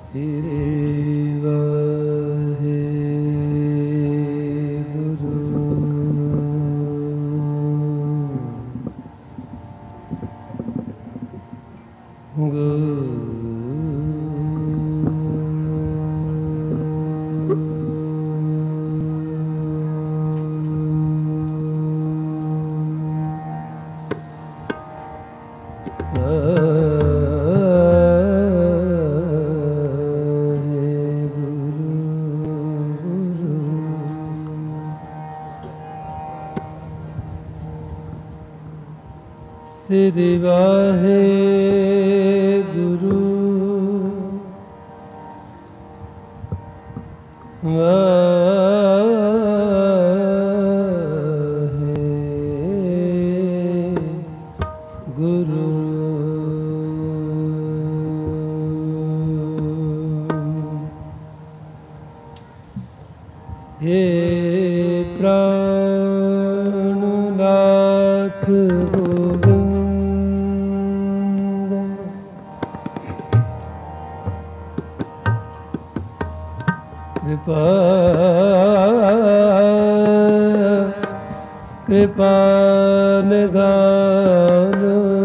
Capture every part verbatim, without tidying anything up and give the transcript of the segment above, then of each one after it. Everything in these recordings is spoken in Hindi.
श्री वाहे गुरु वाहे गुरु हे प्राणनाथ कृपा कृपा निधान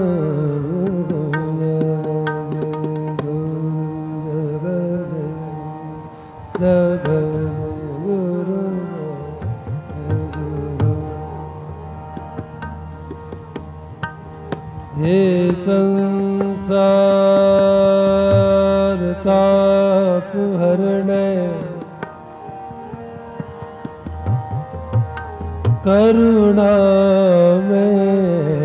हे संसार ताप हरणे करुणा में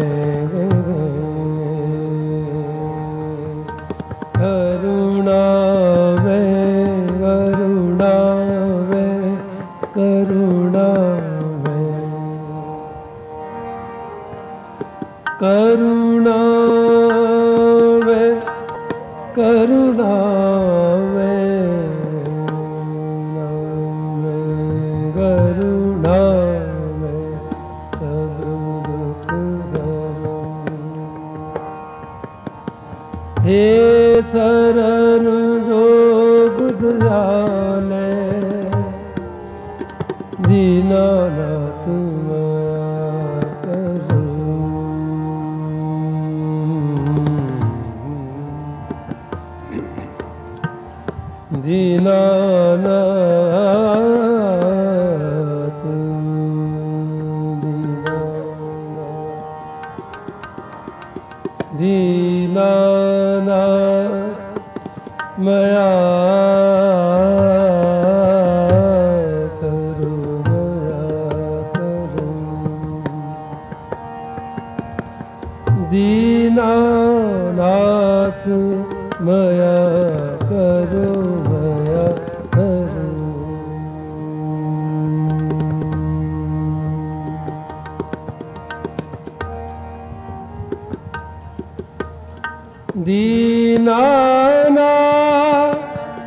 करुणा में करुणा में करुणा में करुणा में करुणा हे शरण जो बुध जाने दीनानाथ करो दीनानाथ दीनानाथ मया करो मया करो दीनानाथ मया करो मया करो दीनानाथ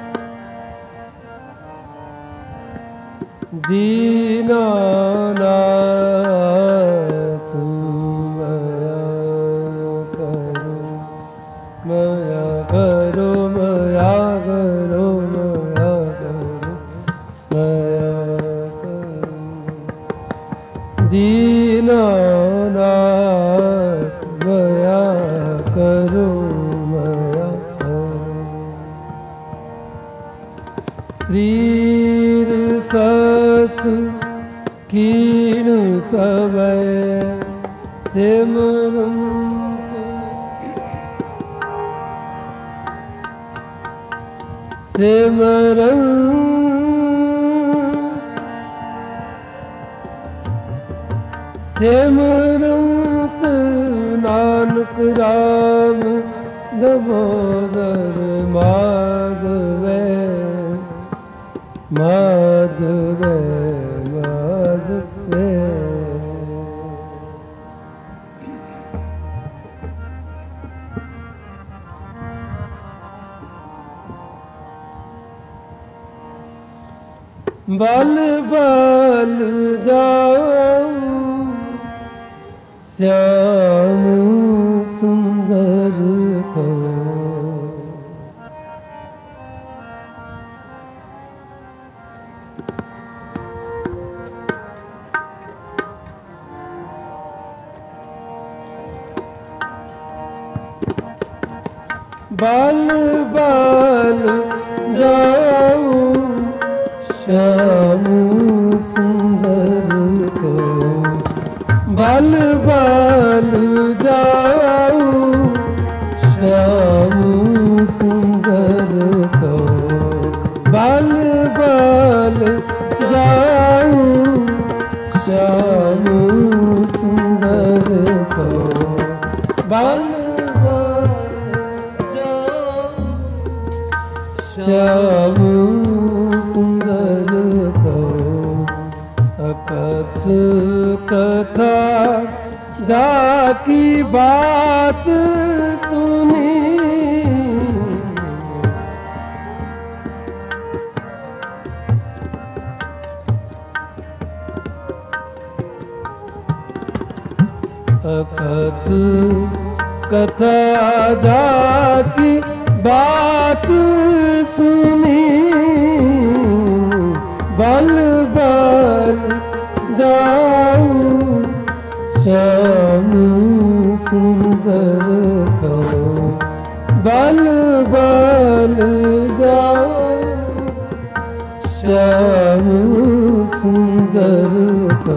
दीनानाथ मया करो मया करो मया करो मया करो मया करो दीनानाथ मया करो श्रीर शस्त्र कीण समय सिमरंत सिमरंत सिमरंत नानक राम दामोदर माधव माधव माधव बल बल जाओ श्याम सुंदर को बाल बाल जाऊं श्याम सुंदर को, बाल बाल जाऊं श्याम सुंदर को, बाल बाल जाऊं श्याम सुंदर को, बाल श्याम सुंदर को। अकथ कथा जाकी बात सुनी, अकथ कथा जाकी बात सुनी, बल बल जाऊं श्याम सुंदर को, बल बल जाऊं श्याम सुंदर को।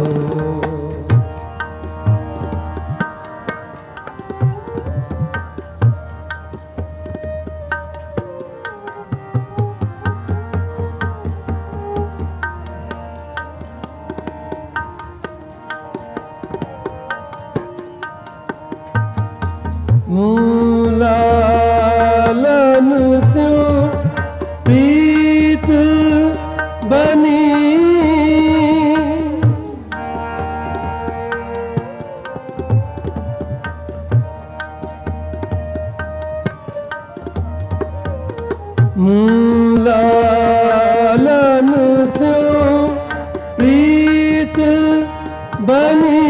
मूलालन से प्रीत बनी, मूलालन से प्रीत बनी,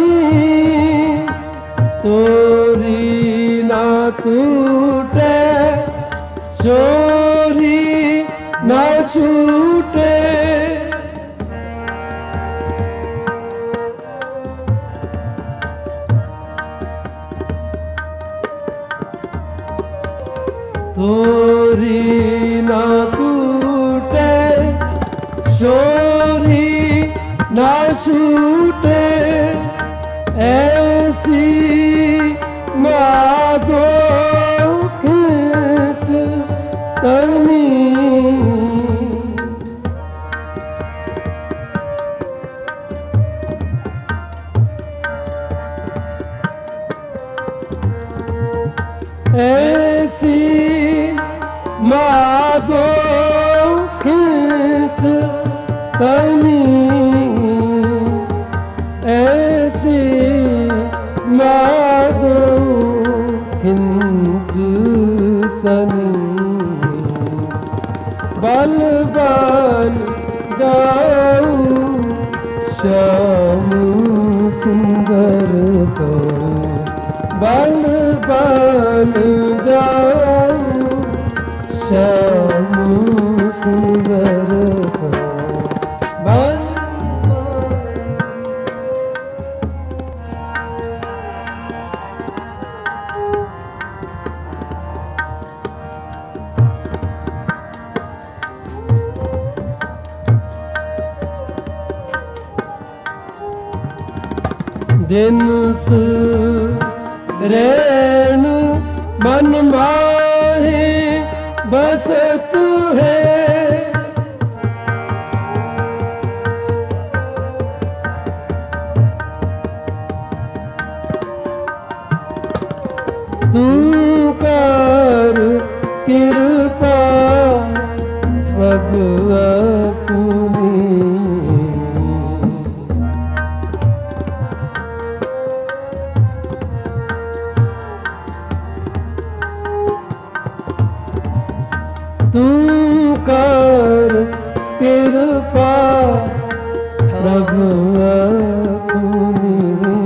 तोरी ना टूटे चोरी ना छूटे, तोरी ना टूटे चोरी ना छूटे, ऐसी माधो खींच तनी, ऐसी माधो खींच तनी, ऐसी माधो खींच तनी, बल बल जाऊं श्याम सुंदर को, बल बल जाऊं श्याम सुंदर को, बल दिन रैन मन माहे बसत है, तू कर कृपा भगवती, तू कर कृपा भगवती,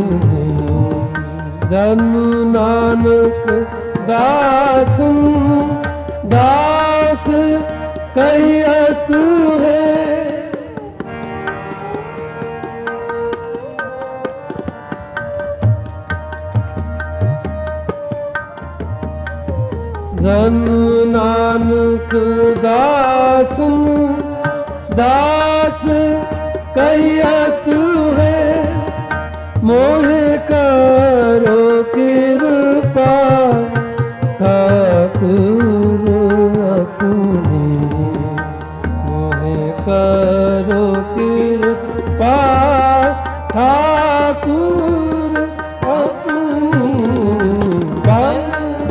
जन्म नानक दास दास कहत है, नानक दास दास कहियत है, मोहे करो कृपा ठाकुर अपनी, मोहे करो कृपा ठाकुर अपनी। बन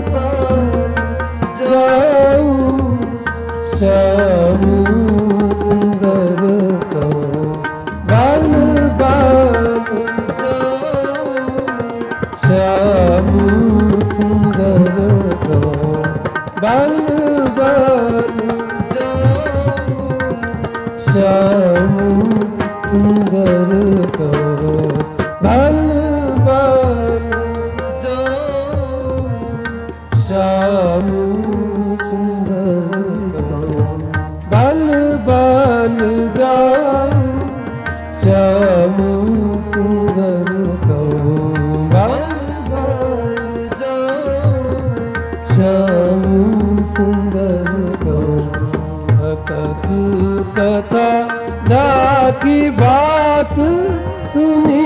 जाऊं श्याम सुंदर को, बन बन जाऊं श्याम सुंदर को, बन बन जाऊं श्याम सुंदर को, बन बन जाऊं श्याम सुंदर को, बन बन जाऊं श्याम सुंदर को, बन बन जाऊं श्याम सुंदर को। भक्त कथा जाकी बात सुनी,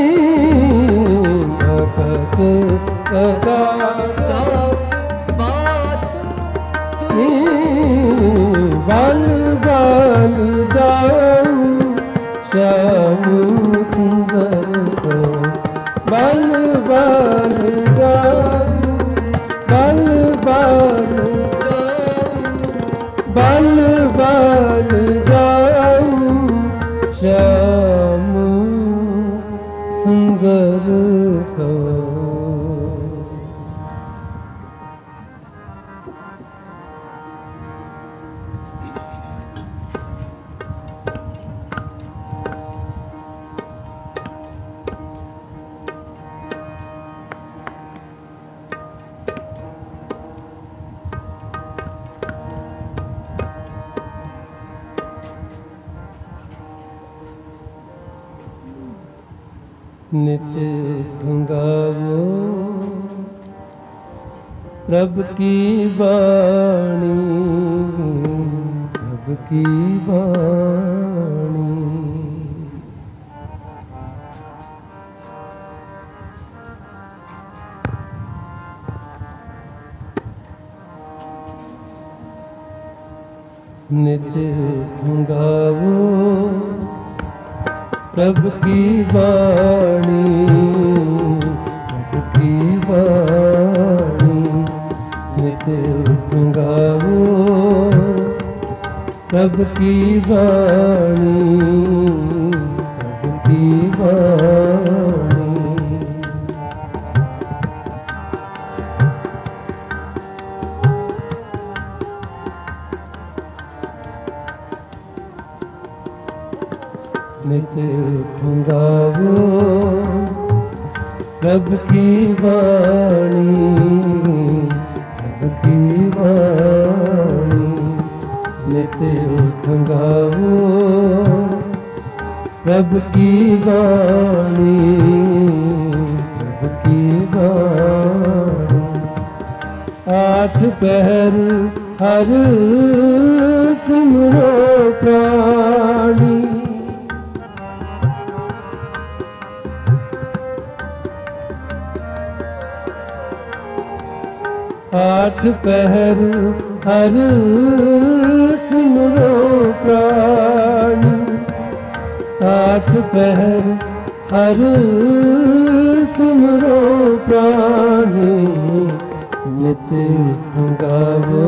भक्त कथा जाकी बात सुनी, बन बन जाऊं श्याम सुंदर को, बन बन जाऊं बन बन जाऊं बन बन जाऊं श्याम सुंदर को। नित्य ढूंढावो प्रभु की वाणी, प्रभु की वाणी। नित्य ढूंढावो प्रभु की वाणी, प्रभु की वाणी। नित्य ढूंढावो प्रभु की वाणी, प्रभु की वाणी। नित्य ढूंढावो प्रभु की वाणी, प्रभु की वाणी। नित्य ढूंढावो प्रभु की वाणी, प्रभु की वाणी। आठ पहर हर सिमरो प्राणी, आठ पहर हर सिमरो प्राणी, आठ पहर हर सिमरो प्राणी। नित्य ढूंढावो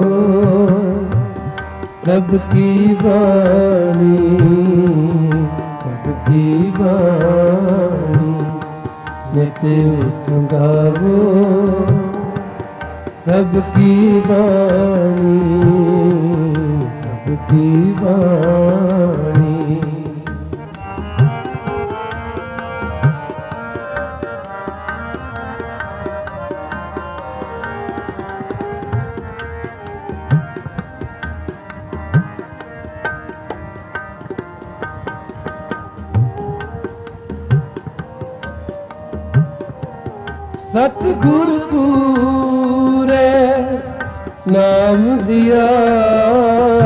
प्रभु की वाणी, प्रभु की वाणी। नित्य ढूंढावो प्रभु की वाणी, प्रभु की वाणी। सतगुरु पूरे नाम दिया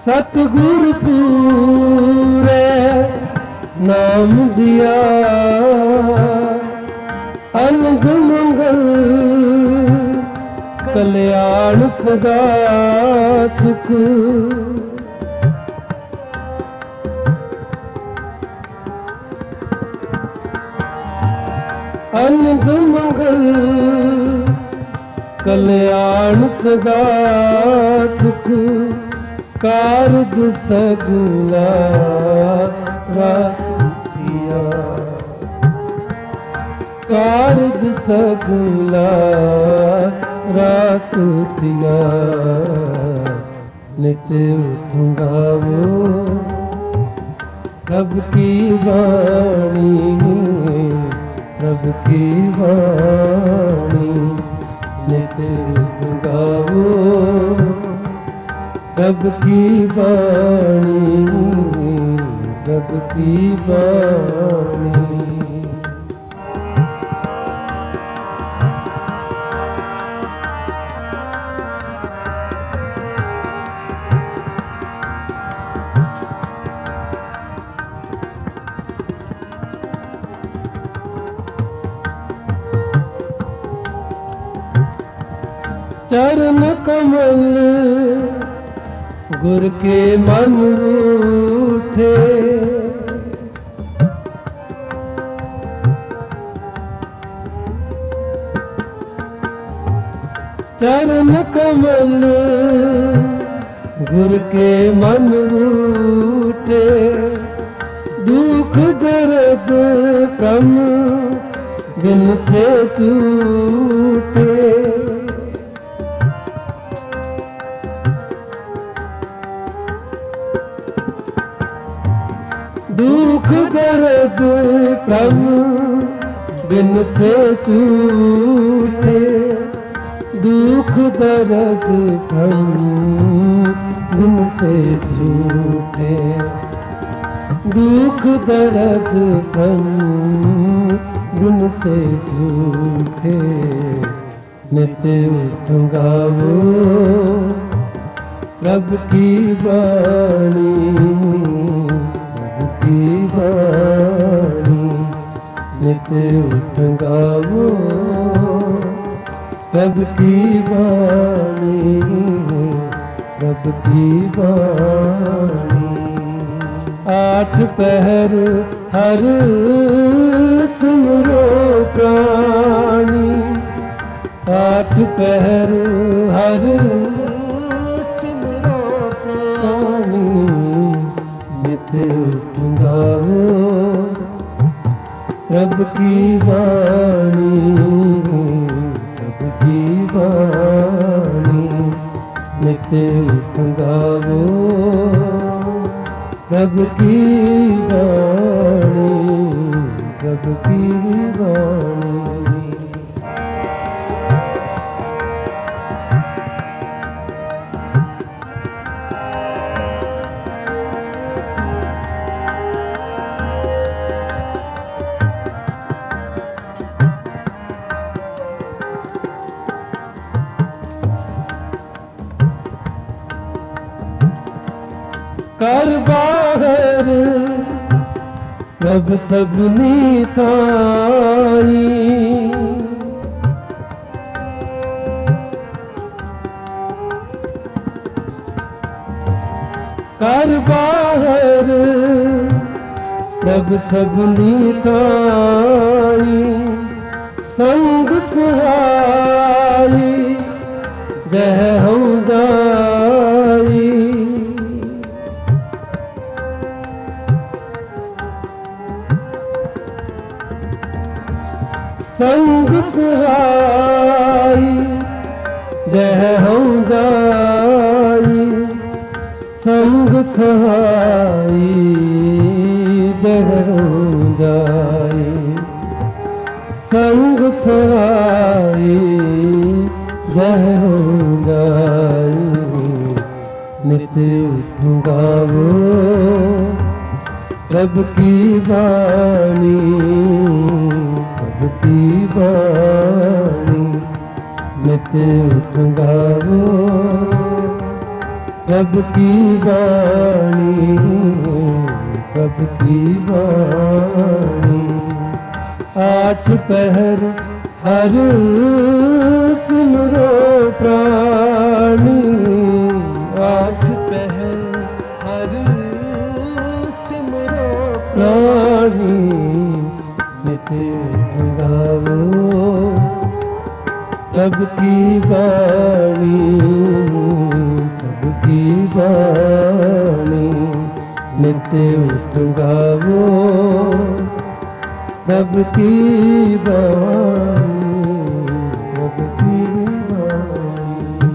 सतगुरु पूरे नाम दिया, आनंद मंगल कल्याण सदा सुख। आनंद मंगल कल्याण सदा सुख, कारज सगुला रास दिया, कारज सगुला रास दिया। नित्य उठूंगावो प्रभु की वाणी, प्रभु की वाणी। नित्य उठूंगावो प्रभु की वाणी, प्रभु की वाणी। चरण कमल गुर के मन उठे, चरण कमल गुर के मन उठे। दुख दर्द कम बिन से छूटे, दुख दर्द प्रभु बिन से छूटे। दुख दर्द प्रभु बिन से छूटे, दुख दर्द प्रभु बिन से छूटे। नित्य उठूंगावो प्रभु की वाणी, की वाणी। नित्य उठूंगावो प्रभु की वाणी, प्रभु की वाणी। आठ पहर हर सिमरो प्राणी, आठ पहर हर सिमरो प्राणी। नित्य उठूंगावो प्रभु की वाणी, प्रभु की वाणी। नित्य उठूंगावो प्रभु की वाणी, प्रभु की वाणी। कर बाहर प्रभु सबनी ताई, कर बाहर प्रभु सबनी ताई। संग सहाई जय हो जाई, संग सहाई जय हो जाई। संग सहाई जय हो जाई, संग सहाई जय हो जाई। नित्य उठूंगावो प्रभु की वाणी, प्रभु की वाणी। नित्य उठूंगावो प्रभु की वाणी, प्रभु की वाणी। आठ पहर हर सिमरो प्राणी, आठ पहर हर सिमरो प्राणी। नित्य गावो प्रभु की वाणी, प्रभु की वाणी। नित्य उठ गावो प्रभु की वाणी, प्रभु की वाणी।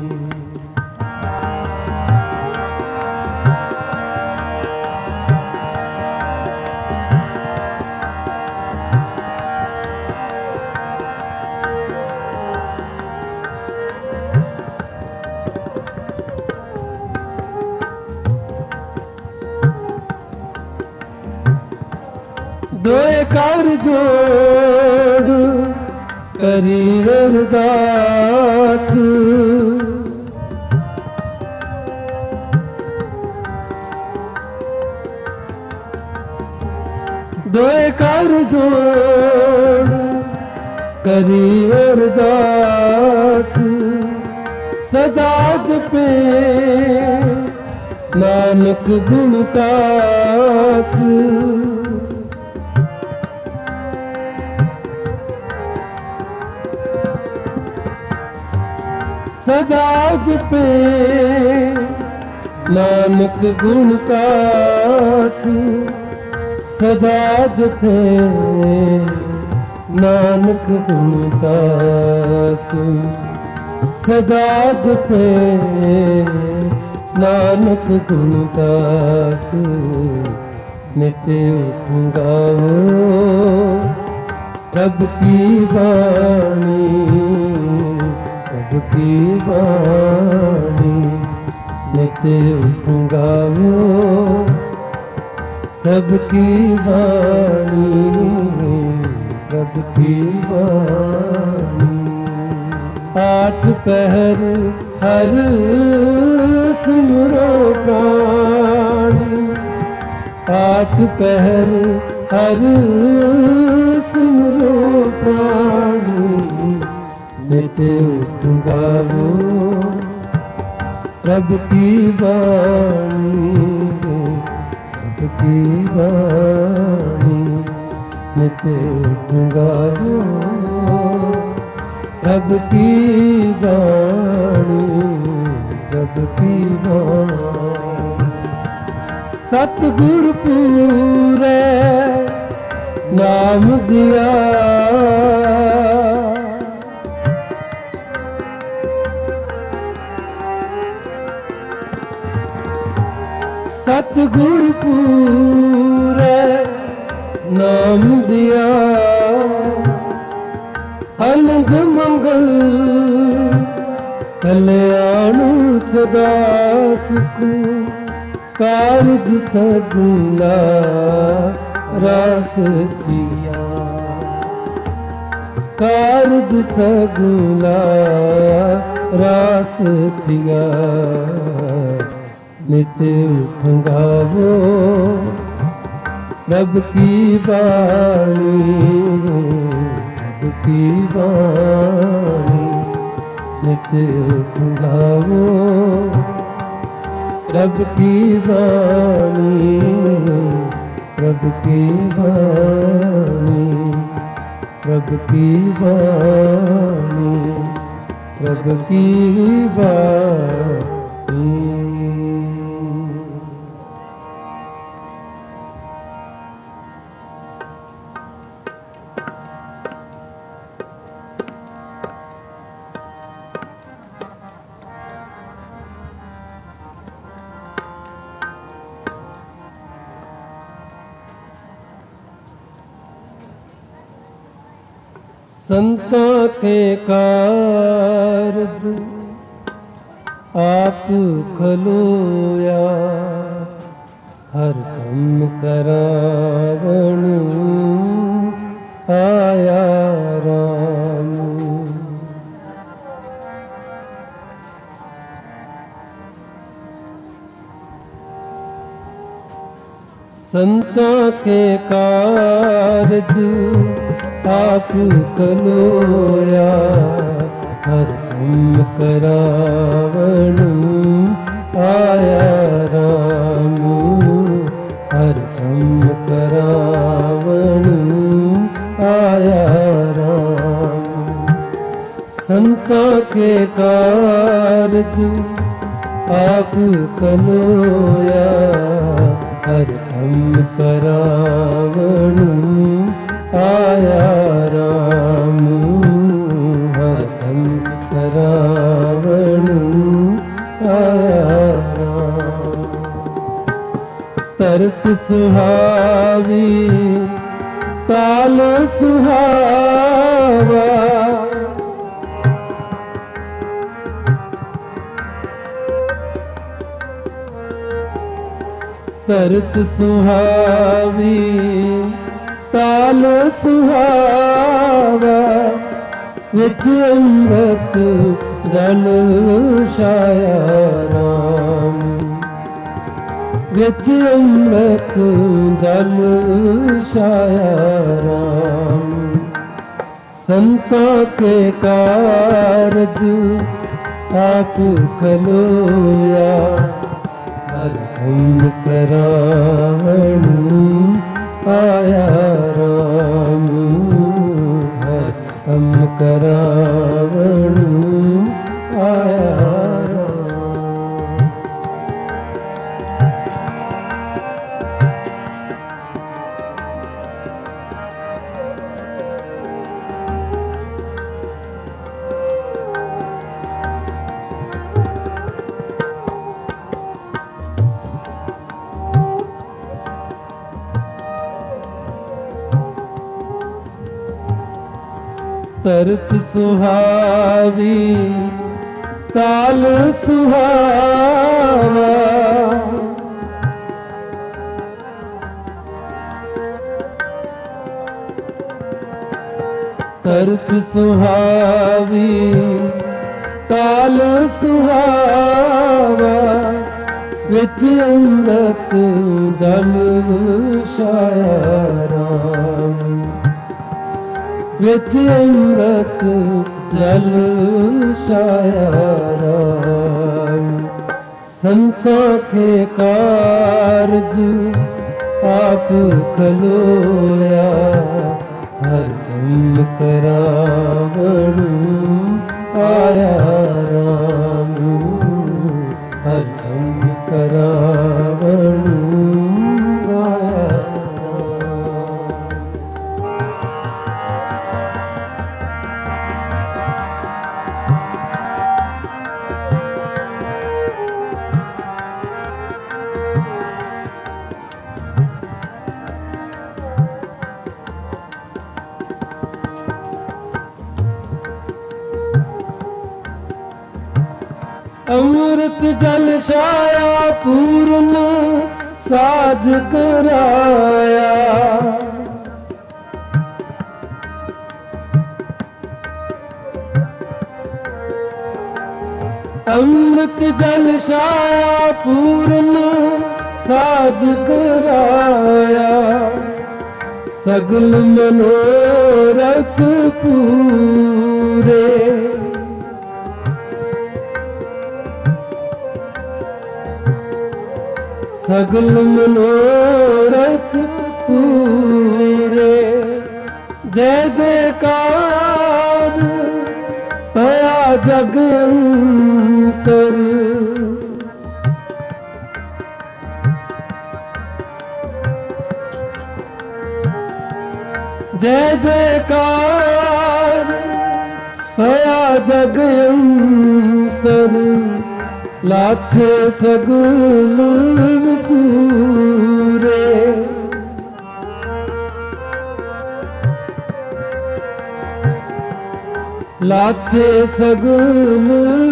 दोए कर जोड़ करी अरदास, दोए कर जोड़ करी अरदास। सदा जपे नानक गुण तास, सदा जपे नानक गुण तास। सदा जपे नानक गुण तास। सदा जपे नानक गुण तास। नित्य उठ गावो प्रभु की वाणी, प्रभु की वाणी। नित्य उठ गावो प्रभु की वाणी, प्रभु की वाणी। आठ पहर हर सिमरो प्राणी, आठ पहर हर सिमरो प्राणी। नित्य उठ गावो प्रभु की वाणी, प्रभु की वाणी। नित्य उठ गावो प्रभु की वाणी, प्रभु की वाणी। सतगुरु पूरे नाम दिया, सतगुरु पूरे नाम दिया। आनंद मंगल कल्याण सदा सुख, कारज सगुना रास थिया। कारज सगुना रास थिया। नित्य उठ गावो प्रभु की वाणी, प्रभु की वाणी। नित्य उठ गावो प्रभु की वाणी, प्रभु की वाणी। प्रभु की वाणी, प्रभु की वाणी। संतों के कारज आप खलोया, हर कम करावण आया राम। संतों के कारज आप कलोया, हर हम करावण आया राम, हर हम करावण आया राम। संतों के कारज आप कलोया, हर हम करावण आया राम, हर हम करावण आया राम। तरत सुहावी ताल सुहावा, तरत सुहावी ताल सुहावा, विच अमृत जल छाया राम, विच अमृत जल छाया राम। संतों के कारज आप कलोया, हर हम करावण आया राम, हर हम करावण आया राम। तरत सुहावी ताल सुहावा, तरत सुहावी ताल सुहावा, विच अमृत जल छाया राम, विच अमृत जल छाया राम। संतों के कारज आप कलोया, हर हम करावण आया राम, हर हम करावण आया अमृत जल छाया पूर्ण साज कराया, अमृत जल छाया पूर्ण साज कराया, सगल मनोरथ पूरे, सगल मनोरथ पूरे। जय जयकार पया जग अंतर, जय जयकार पया जग अंतर, लाख सगुल विसूरे, लाख सगुल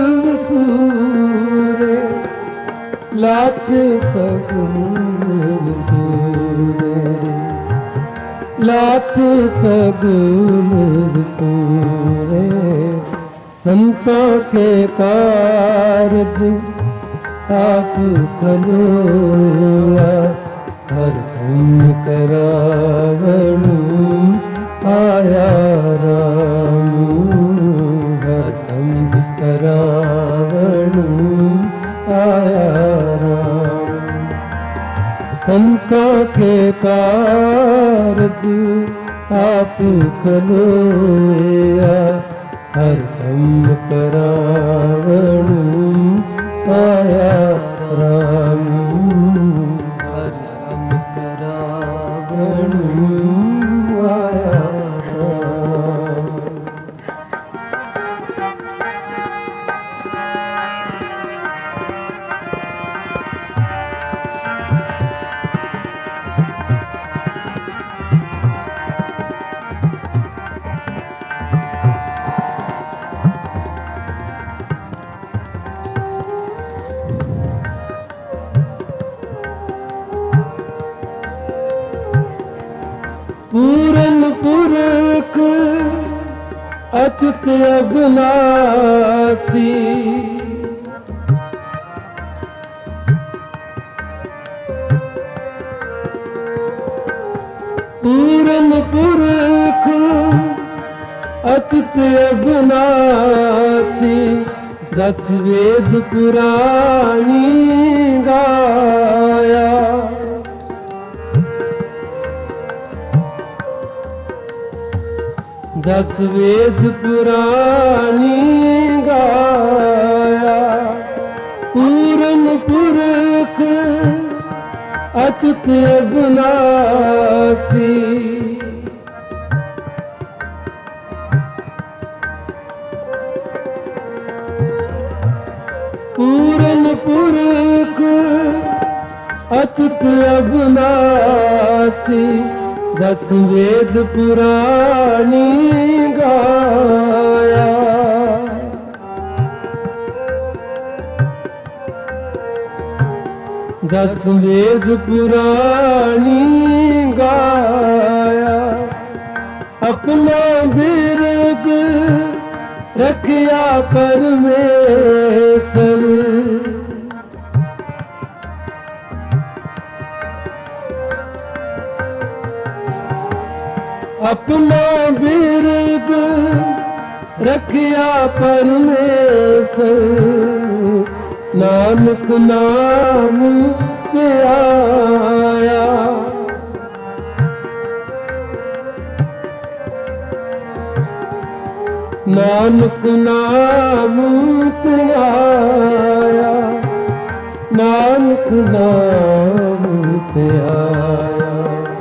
विसूरे, लाख सगुल विसूरे, लाख सगुल विसूरे। संतों के कारज आप कलोया, हर दम करावणु आया राम, हर दम करावणु आया राम। संतों के कारज आप कलोया, हर दम करावणु आया राम, हर दम करावणु आया राम। पूरन पुरख अच्युत अविनाशी, पूरन पुरख अच्युत अविनाशी, दस वेद पुराणी गाया। दस वेद पुराणी गाया, पूरन पुरख अच्युत अविनाशी। पूरन पुरख अच्युत अविनाशी, दस वेद पुराणी गाया। दस वेद पुराणी गाया, अपना बिरद रखिया परमेश्वर। अपना बिरद रखिया परमेश्वर, नानक नाम ते आया। नानक नाम ते आया, नानक नाम ते आया,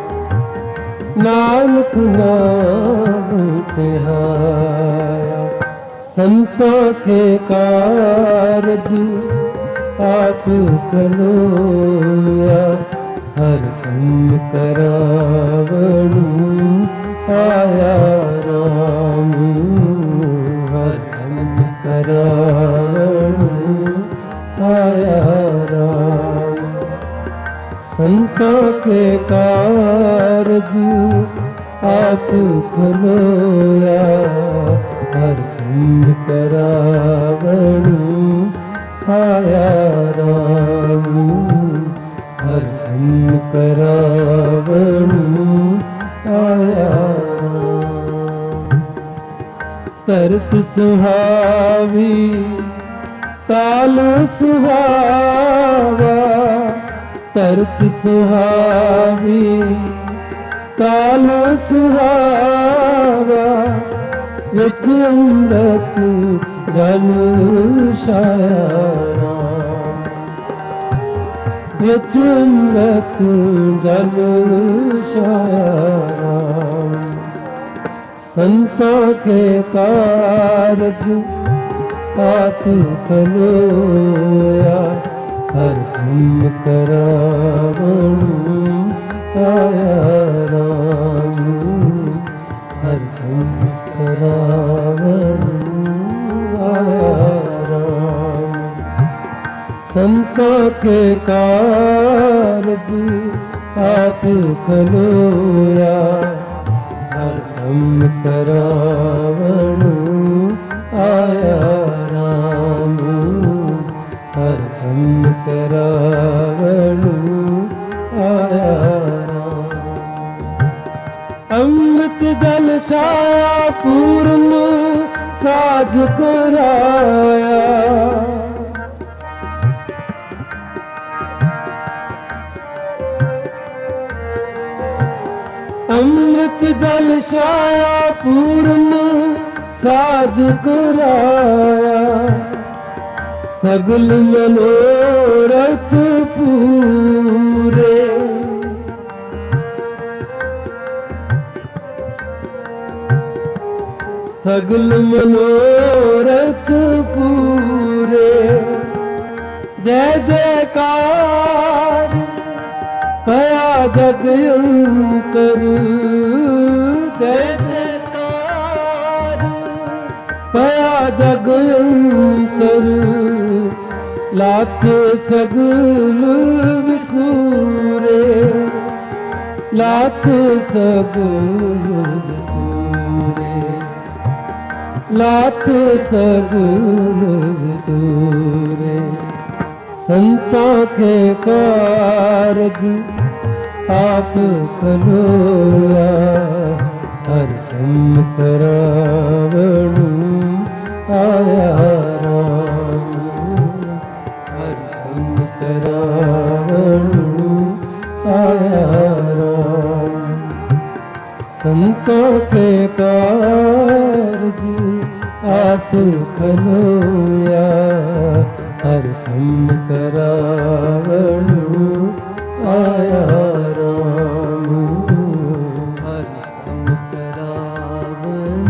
नानक नाम ते आया। संतों के कारज आप कलोया, हर दम करावणु आया राम, हर दम करावणु आया राम। संतों के कारज आप कलोया, हर दम करावणु आया राम, हर दम करावणु आया राम। तरत सुहावी ताल सुहावा, तरत सुहावी ताल सुहावा, विच अमृत जल छाया राम, विच अमृत जल छाया राम। संतों के कारज आप कलोया, हर दम करावणु आया राम, हर दम करावणु आया राम। संतों के कारज आप कलोया, हर दम करावणु आया राम, हर दम करावणु आया ਅੰਮ੍ਰਿਤ ਜਲ ਛਾਇਆ ਪੂਰਨ ਸਾਜ ਕਰਾਇਆ। ਅੰਮ੍ਰਿਤ ਜਲ ਛਾਇਆ ਪੂਰਨ ਸਾਜ ਕਰਾਇਆ। ਸਗਲ ਮਨੋਰਥ ਪੂਰੇ ਸਗਲ ਮਨੋਰਥ ਪੂਰੇ। ਜੈ ਜੈਕਾਰ ਭਇਆ ਜਗ ਅੰਤਰ। ਜੈ ਜੈਕਾਰ ਭਇਆ ਜਗ ਅੰਤਰ। ਲਾਥ ਸਗਲ ਵਿਸੂਰੇ। ਲਾਥ ਸਗਲ ਵਿਸੂਰੇ। ਲਾਥ ਸਗਲ ਵਿਸੂਰੇ। ਸੰਤਾਂ ਕੇ ਕਾਰਜ ਆਪ ਕਲੋਆ। ਹਰ ਕੰਮ ਕਰਾਵਣ ਆਇਆ ਰਾਮ। ਹਰ ਕੰਮ ਕਰਾਵਣ ਆਇਆ ਰਾਮ। ਸੰਤਾਂ ਕੇ ਕਾਰਜ ਆਪ ਕਲੋਆ। ਹਰ ਕੰਮ ਕਰਾਵਣ ਆਇਆ ਰਾਮ। ਹਰ ਕੰਮ ਕਰਾਵਣ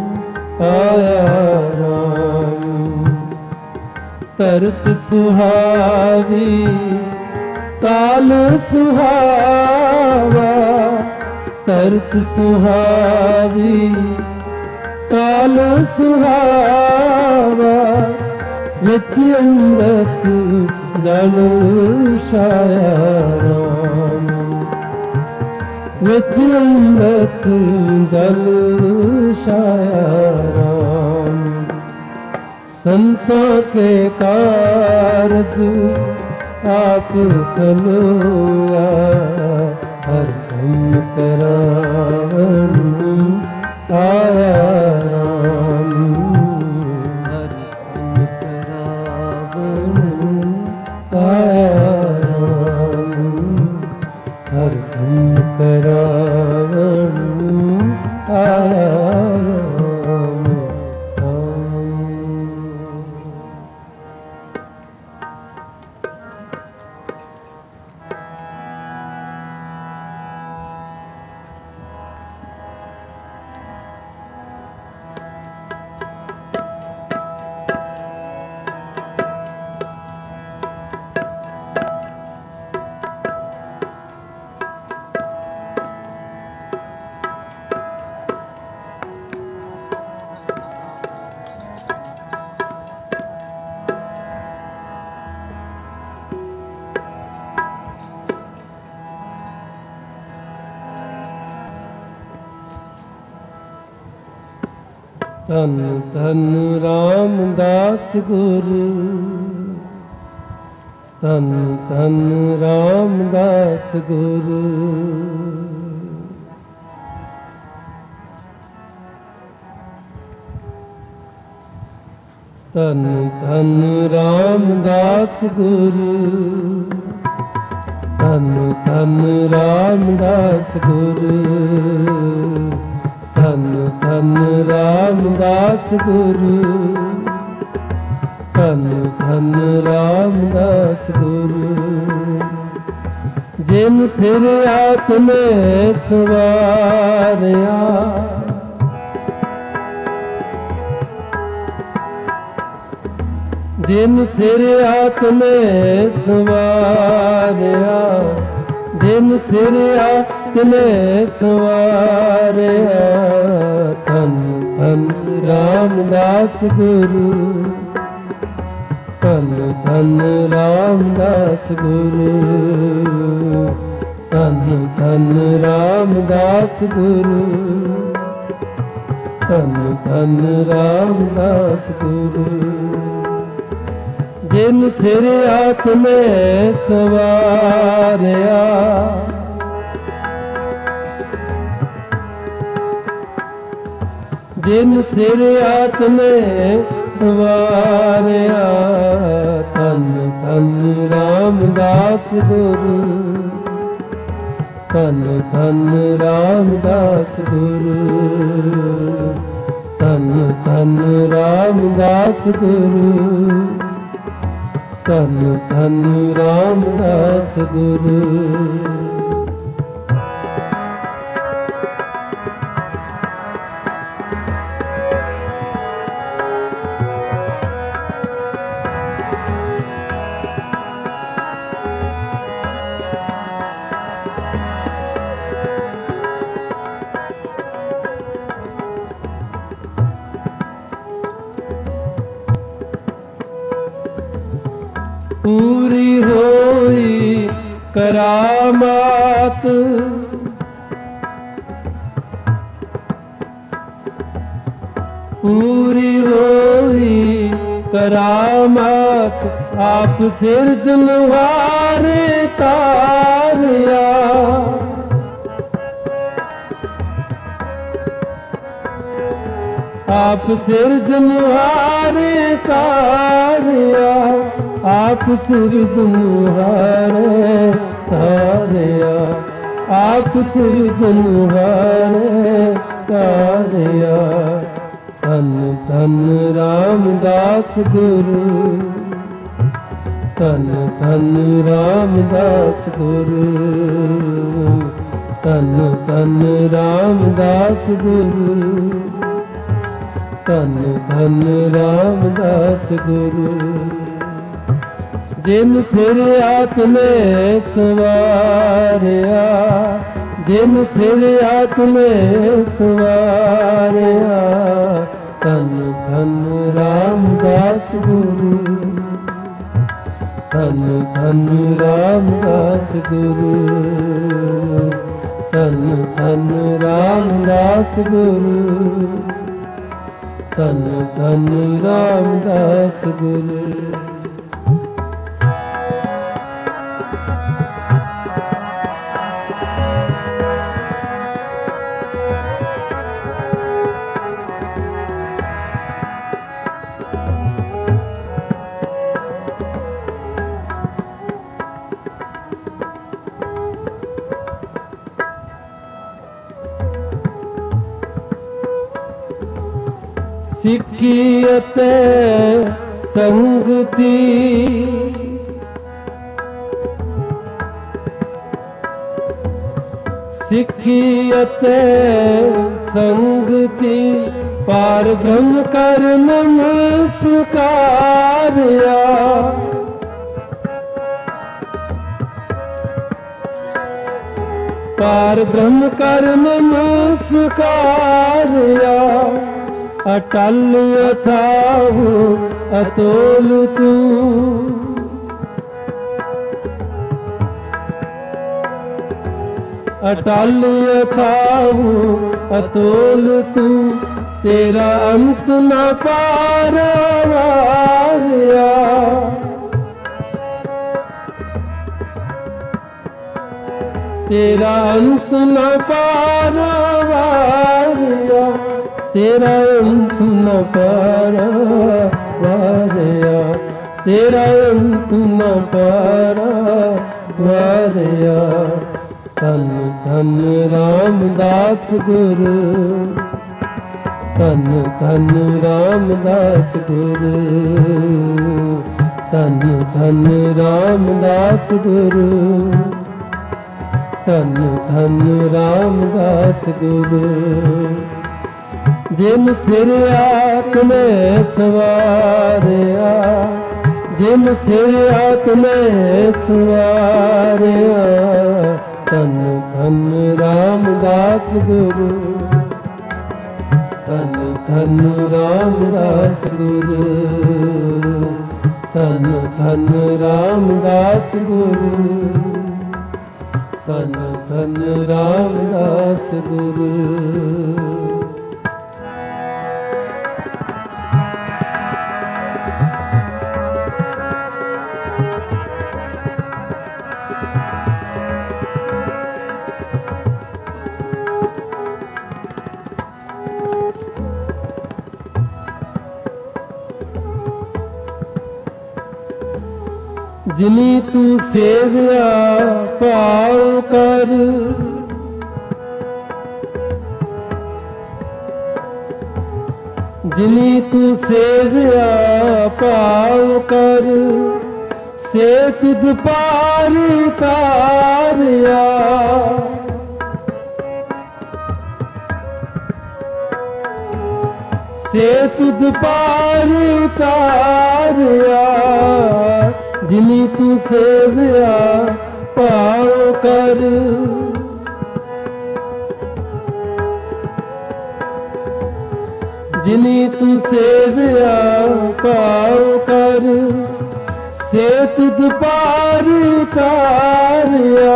ਆਇਆ ਰਾਮ। ਧਰਤ ਸੁਹਾਵੀ ਤਾਲ ਸੁਹਾਵਾ। ਧਰਤ ਸੁਹਾਵੀ ਤਾਲ ਸੁਹਾਵਾ। ਵਿੱਚ ਅੰਮ੍ਰਿਤ ਜਲ ਛਾਇਆ ਰਾਮ। ਵਿੱਚ ਅੰਮ੍ਰਿਤ ਜਲ ਛਾਇਆ ਰਾਮ। ਸੰਤਾਂ ਕੇ ਕਾਰਜ ਆਪ ਕਲੋਆ। ਹਰ ਕੰਮ ਕਰਾਵਣ ਆਇਆ ਰਾਮ। ਹਰ ਕੰਮ ਕਰਾਵਣ ਆਇਆ ਰਾਮ। ਹਰ ਕੰਮ ਕਰਾਵਣ ਆਇਆ ਰਾਮ। ਧੰਨ ਧੰਨ ਰਾਮਦਾਸ ਗੁਰੂ। ਧੰਨ ਧੰਨ ਰਾਮਦਾਸ ਗੁਰੂ। ਧੰਨ ਧੰਨ ਰਾਮਦਾਸ ਗੁਰੂ। ਧੰਨ ਧੰਨ ਰਾਮਦਾਸ ਗੁਰੂ। ਧੰਨ ਧੰਨ ਰਾਮਦਾਸ ਗੁਰੂ। ਧੰਨ ਧੰਨ ਰਾਮਦਾਸ ਗੁਰੂ। ਜਿਨ ਸਿਰ ਆਤਮੇ ਸਵਾਰਿਆ। ਜਿਨ ਸਿਰ ਆਤਮੇ ਸਵਾਰਿਆ। ਜਿਨ ਸਿਰ ਆਤਮੇ ਸਵਾਰਿਆ। ਧੰਨ ਧੰਨ ਰਾਮਦਾਸ ਗੁਰੂ। ਧੰਨ ਧੰਨ ਰਾਮਦਾਸ ਗੁਰੂ। ਧੰਨ ਧੰਨ ਰਾਮਦਾਸ ਗੁਰੂ। ਧੰਨ ਧੰਨ ਰਾਮਦਾਸ ਗੁਰੂ। ਜਿਨ ਸਿਰ ਆਤਮੇ ਸਵਾਰਿਆ। ਜਿਨ ਸਿਰ ਆਤਮੇ ਸਵਾਰਿਆ, ਧੰਨ ਧੰਨ ਰਾਮਦਾਸ ਗੁਰੂ, ਧੰਨ ਧੰਨ ਰਾਮਦਾਸ ਗੁਰੂ, ਧੰਨ ਧੰਨ ਰਾਮਦਾਸ ਗੁਰੂ, ਧੰਨ ਧੰਨ ਰਾਮਦਾਸ ਗੁਰੂ। ਪੂਰੀ ਹੋਈ ਕਰਾਮਾਤ, ਪੂਰੀ ਹੋਈ ਕਰਾਮਾਤ, ਆਪ ਸਿਰਜਣਹਾਰੇ ਤਾਰਿਆ, ਆਪ ਸਿਰਜਣਹਾਰੇ ਤਾਰਿਆ, ਆਪ ਸਿਰਜਣਹਾਰੇ ਤਾਰਿਆ, ਆਪ ਸਿਰਜਣਹਾਰੇ ਤਾਰਿਆ। ਧੰਨ ਧੰਨ ਰਾਮਦਾਸ ਗੁਰੂ, ਧੰਨ ਧੰਨ ਰਾਮਦਾਸ ਗੁਰੂ, ਧੰਨ ਧੰਨ ਰਾਮਦਾਸ ਗੁਰੂ, ਧੰਨ ਧੰਨ ਰਾਮਦਾਸ ਗੁਰੂ। ਜਿਨ ਸਿਰ ਆਤਮੇ ਸਵਾਰਿਆ, ਜਿਨ ਸਿਰ ਆਤਮੇ ਸਵਾਰਿਆ, ਧੰਨ ਧੰਨ ਰਾਮਦਾਸ ਗੁਰੂ, ਧੰਨ ਧੰਨ ਰਾਮਦਾਸ ਗੁਰੂ, ਧੰਨ ਧੰਨ ਰਾਮਦਾਸ ਗੁਰੂ, ਧੰਨ ਧੰਨ ਰਾਮਦਾਸ ਗੁਰੂ। ਸਿੱਖੀ ਅਤੇ ਸੰਗਤੀ, ਸਿੱਖੀ ਅਤੇ ਸੰਗਤੀ, ਪਾਰ ਬ੍ਰਹਮ ਕਰ ਨਮਸਕਾਰਿਆ, ਪਾਰ ਬ੍ਰਹਮ ਕਰ ਨਮਸਕਾਰਿਆ, ਅਟਲ ਅਥਾਹੁ ਅਤੋਲ ਤੂੰ, ਅਟਲ ਅਥਾਹੁ ਅਤੋਲ ਤੂੰ, ਤੇਰਾ ਅੰਤ ਨ ਪਾਰਵਾਰਿਆ, ਤੇਰਾ ਅੰਤ ਨ ਪਾਰਵਾਰਿਆ, ਤੇਰਾ ਅੰਤ ਨ ਪਾਰਵਾਰਿਆ, ਤੇਰਾ ਅੰਤ ਨ ਪਾਰਵਾਰਿਆ। ਧੰਨ ਧੰਨ ਰਾਮਦਾਸ ਗੁਰੂ, ਧੰਨ ਧੰਨ ਰਾਮਦਾਸ ਗੁਰੂ, ਧੰਨ ਧੰਨ ਰਾਮਦਾਸ ਗੁਰੂ, ਧੰਨ ਧੰਨ ਰਾਮਦਾਸ ਗੁਰੂ। ਜਿਨ ਸਿਰ ਆਤਮੇ ਸਵਾਰਿਆ, ਜਿਨ ਸਿਰ ਆਤਮੇ ਸਵਾਰਿਆ, ਧੰਨ ਧੰਨ ਰਾਮਦਾਸ ਗੁਰੂ, ਧੰਨ ਧੰਨ ਰਾਮਦਾਸ ਗੁਰੂ, ਧੰਨ ਧੰਨ ਰਾਮਦਾਸ ਗੁਰੂ, ਧੰਨ ਧੰਨ ਰਾਮਦਾਸ ਗੁਰੂ। ਜਿਨੀ ਤੂੰ ਸੇਵਿਆ ਭਾਉ ਕਰ, ਜਿਨੀ ਤੂੰ ਸੇਵਿਆ ਭਾਉ ਕਰ, ਸੇ ਤੁਧ ਪਾਰ ਉਤਾਰਿਆ। ਸੇ ਤੁਧ ਪਾਰ ਉਤਾਰਿਆ, ਜਿਨੀ ਤੂੰ ਸੇਵਿਆ ਭਾਉ ਕਰ। ਜਿਨੀ ਤੂੰ ਸੇਵਿਆ ਭਾਉ ਕਰ, ਸੇ ਤੁਧ ਪਾਰ ਉਤਾਰਿਆ।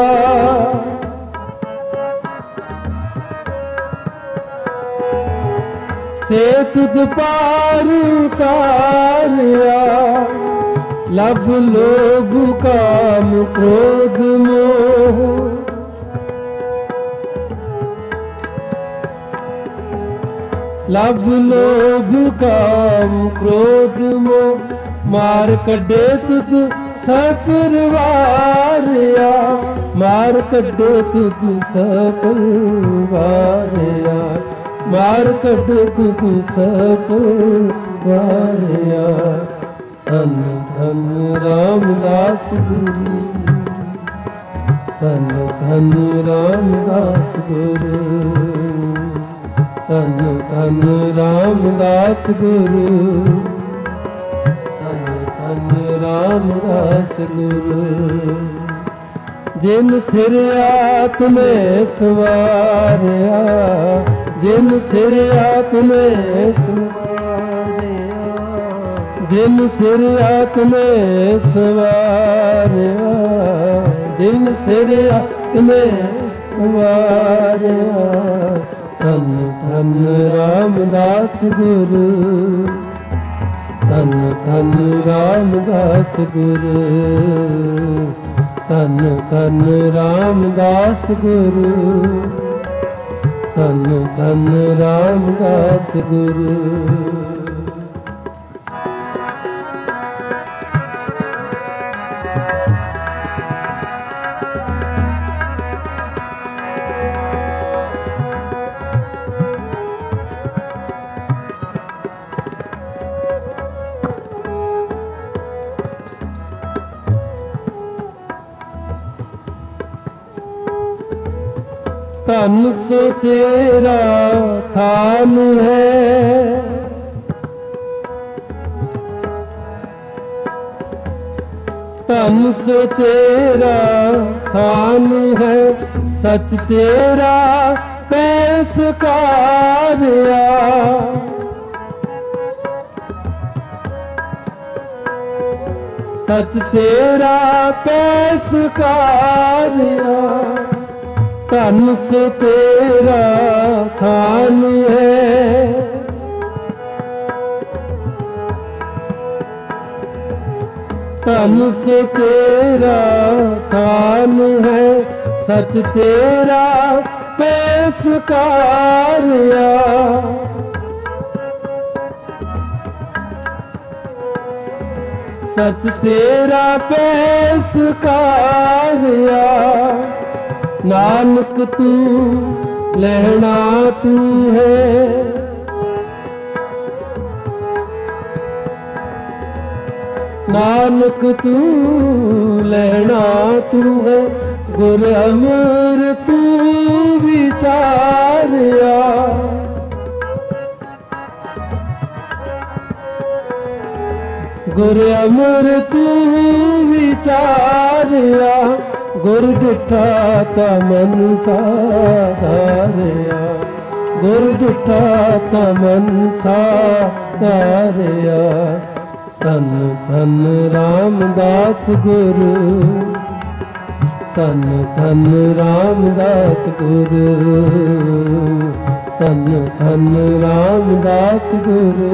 ਸੇ ਤੁਧ ਪਾਰ ਉਤਾਰਿਆ। ਲਭ ਲੋਭ ਕਾਮ ਕ੍ਰੋਧ ਮੋਹ, ਲਭ ਲੋਭ ਕਾਮ ਕ੍ਰੋਧ ਮੋਹ, ਮਾਰ ਕੱਢੇ ਤੁਧ ਸਪਰਵਾਰਿਆ। ਮਾਰ ਕੱਢੇ ਤੁਧ ਸਪਰਵਾਰਿਆ, ਮਾਰ ਕੱਢੇ ਤੁਧ ਸਪਰਵਾਰਿਆ। ਧੰਨ ਧੰਨ ਰਾਮਦਾਸ ਗੁਰੂ, ਧੰਨ ਧੰਨ ਰਾਮਦਾਸ ਗੁਰੂ, ਧੰਨ ਧੰਨ ਰਾਮਦਾਸ ਗੁਰੂ, ਧੰਨ ਧੰਨ ਰਾਮਦਾਸ ਗੁਰੂ। ਜਿਨ ਸਿਰ ਆਤਮੇ ਸਵਾਰਿਆ, ਜਿਨ ਸਿਰ ਆਤਮੇ ਸਵਾਰਿਆ, ਜਿਨ ਸਿਰ ਆਤਮੇ ਸਵਾਰਿਆ, ਜਿਨ ਸਿਰ ਆਤਮੇ ਸਵਾਰਿਆ। ਧੰਨ ਧੰਨ ਰਾਮਦਾਸ ਗੁਰੂ, ਧੰਨ ਧੰਨ ਰਾਮਦਾਸ ਗੁਰੂ, ਧੰਨ ਧੰਨ ਰਾਮਦਾਸ ਗੁਰੂ, ਧੰਨ ਧੰਨ ਰਾਮਦਾਸ ਗੁਰੂ। ਧਨ ਸੋ ਤੇਰਾ ਥਾਨ ਹੈ, ਧਨ ਸੋ ਤੇਰਾ ਥਾਨ ਹੈ, ਸਚ ਤੇਰਾ ਪੈਸ ਕਾਰਿਆ। ਸਚ ਤੇਰਾ ਪੈਸ ਕਾਰਿਆ। ਧਨ ਸੋ ਤੇਰਾ ਥਾਨ ਹੈ, ਧਨ ਸੋ ਤੇਰਾ ਥਾਨ ਹੈ, ਸਚ ਤੇਰਾ ਪੈਸ ਕਾਰਿਆ। ਸਚ ਤੇਰਾ ਪੈਸ ਕਾਰਿਆ। ਨਾਨਕ ਤੂੰ ਲੈਣਾ ਤੂੰ ਹੈ, ਨਾਨਕ ਤੂੰ ਲੈਣਾ ਤੂੰ ਹੈ, ਗੁਰ ਅਮਰ ਤੂੰ ਵਿਚਾਰਿਆ। ਗੁਰ ਅਮਰ ਤੂੰ ਵਿਚਾਰਿਆ। ਗੁਰ ਡਿਠਾ ਤਾ ਮਨ ਸਾਧਾਰਿਆ, ਗੁਰ ਡਿਠਾ ਤਾ ਮਨ ਸਾਧਾਰਿਆ। ਧੰਨ ਧੰਨ ਰਾਮਦਾਸ ਗੁਰੂ, ਧੰਨ ਧੰਨ ਰਾਮਦਾਸ ਗੁਰੂ, ਧੰਨ ਧੰਨ ਰਾਮਦਾਸ ਗੁਰੂ,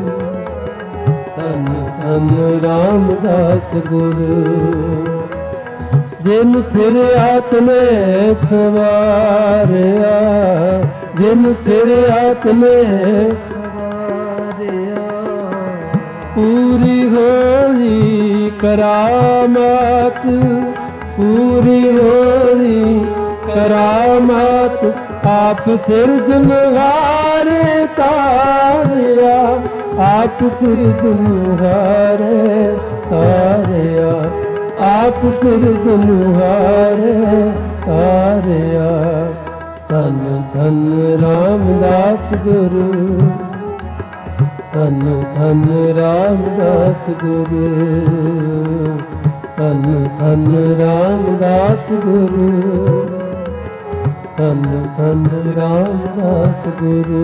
ਧੰਨ ਧੰਨ ਰਾਮਦਾਸ ਗੁਰੂ। ਜਿਨ ਸਿਰ ਆਤਮੇ ਸਵਾਰਿਆ, ਜਿਨ ਸਿਰ ਆਤਮੇ ਸਵਾਰਿਆ। ਪੂਰੀ ਹੋਈ करामात पूरी होई करामात आप सिरजनहारे तारिया आप सिरजनहारे तारिया आप सिरजनहारे तारिया धन धन रामदास गुरु धन धन रामदास गुरु धन धन रामदास गुरु धन धन रामदास गुरु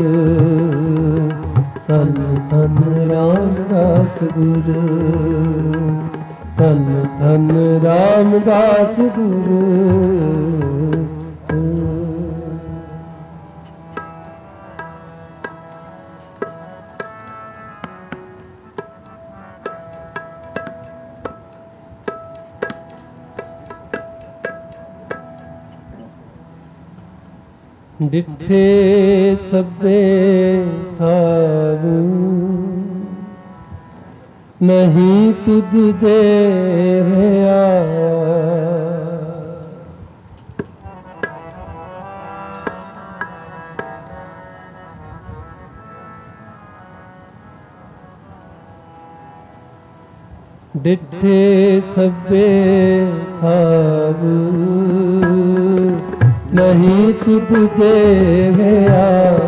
धन धन रामदास गुरु धन धन रामदास गुरु। डिठे सबे थारू नहीं तुझ जे है डिठे सबे थारू नहीं तुझे गया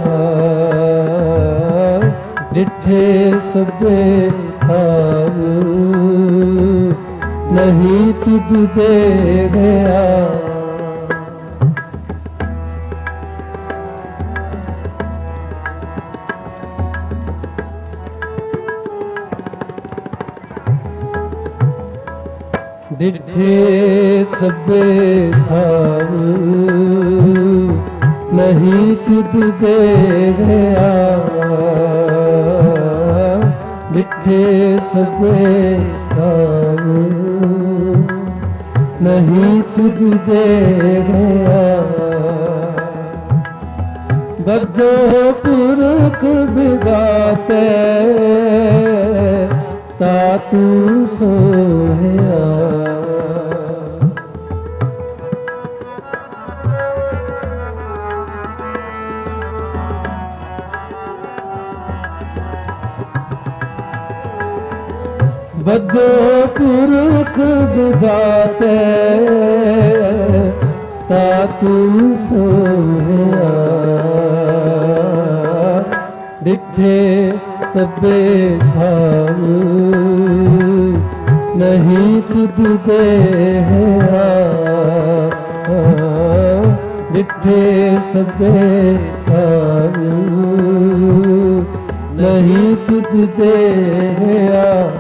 डिठे सबे थारू नहीं तुझे गया डिठे सबे थारू नहीं तुझे गया डिठे सबे थारू नहीं तुझे गया बद्धो पुरख विदाते तातू सोया बद्धो पुरख विधाते तातू सोया डिठे सबे थारू नहीं तुझे है डिठे सबे थारू नहीं तुझे है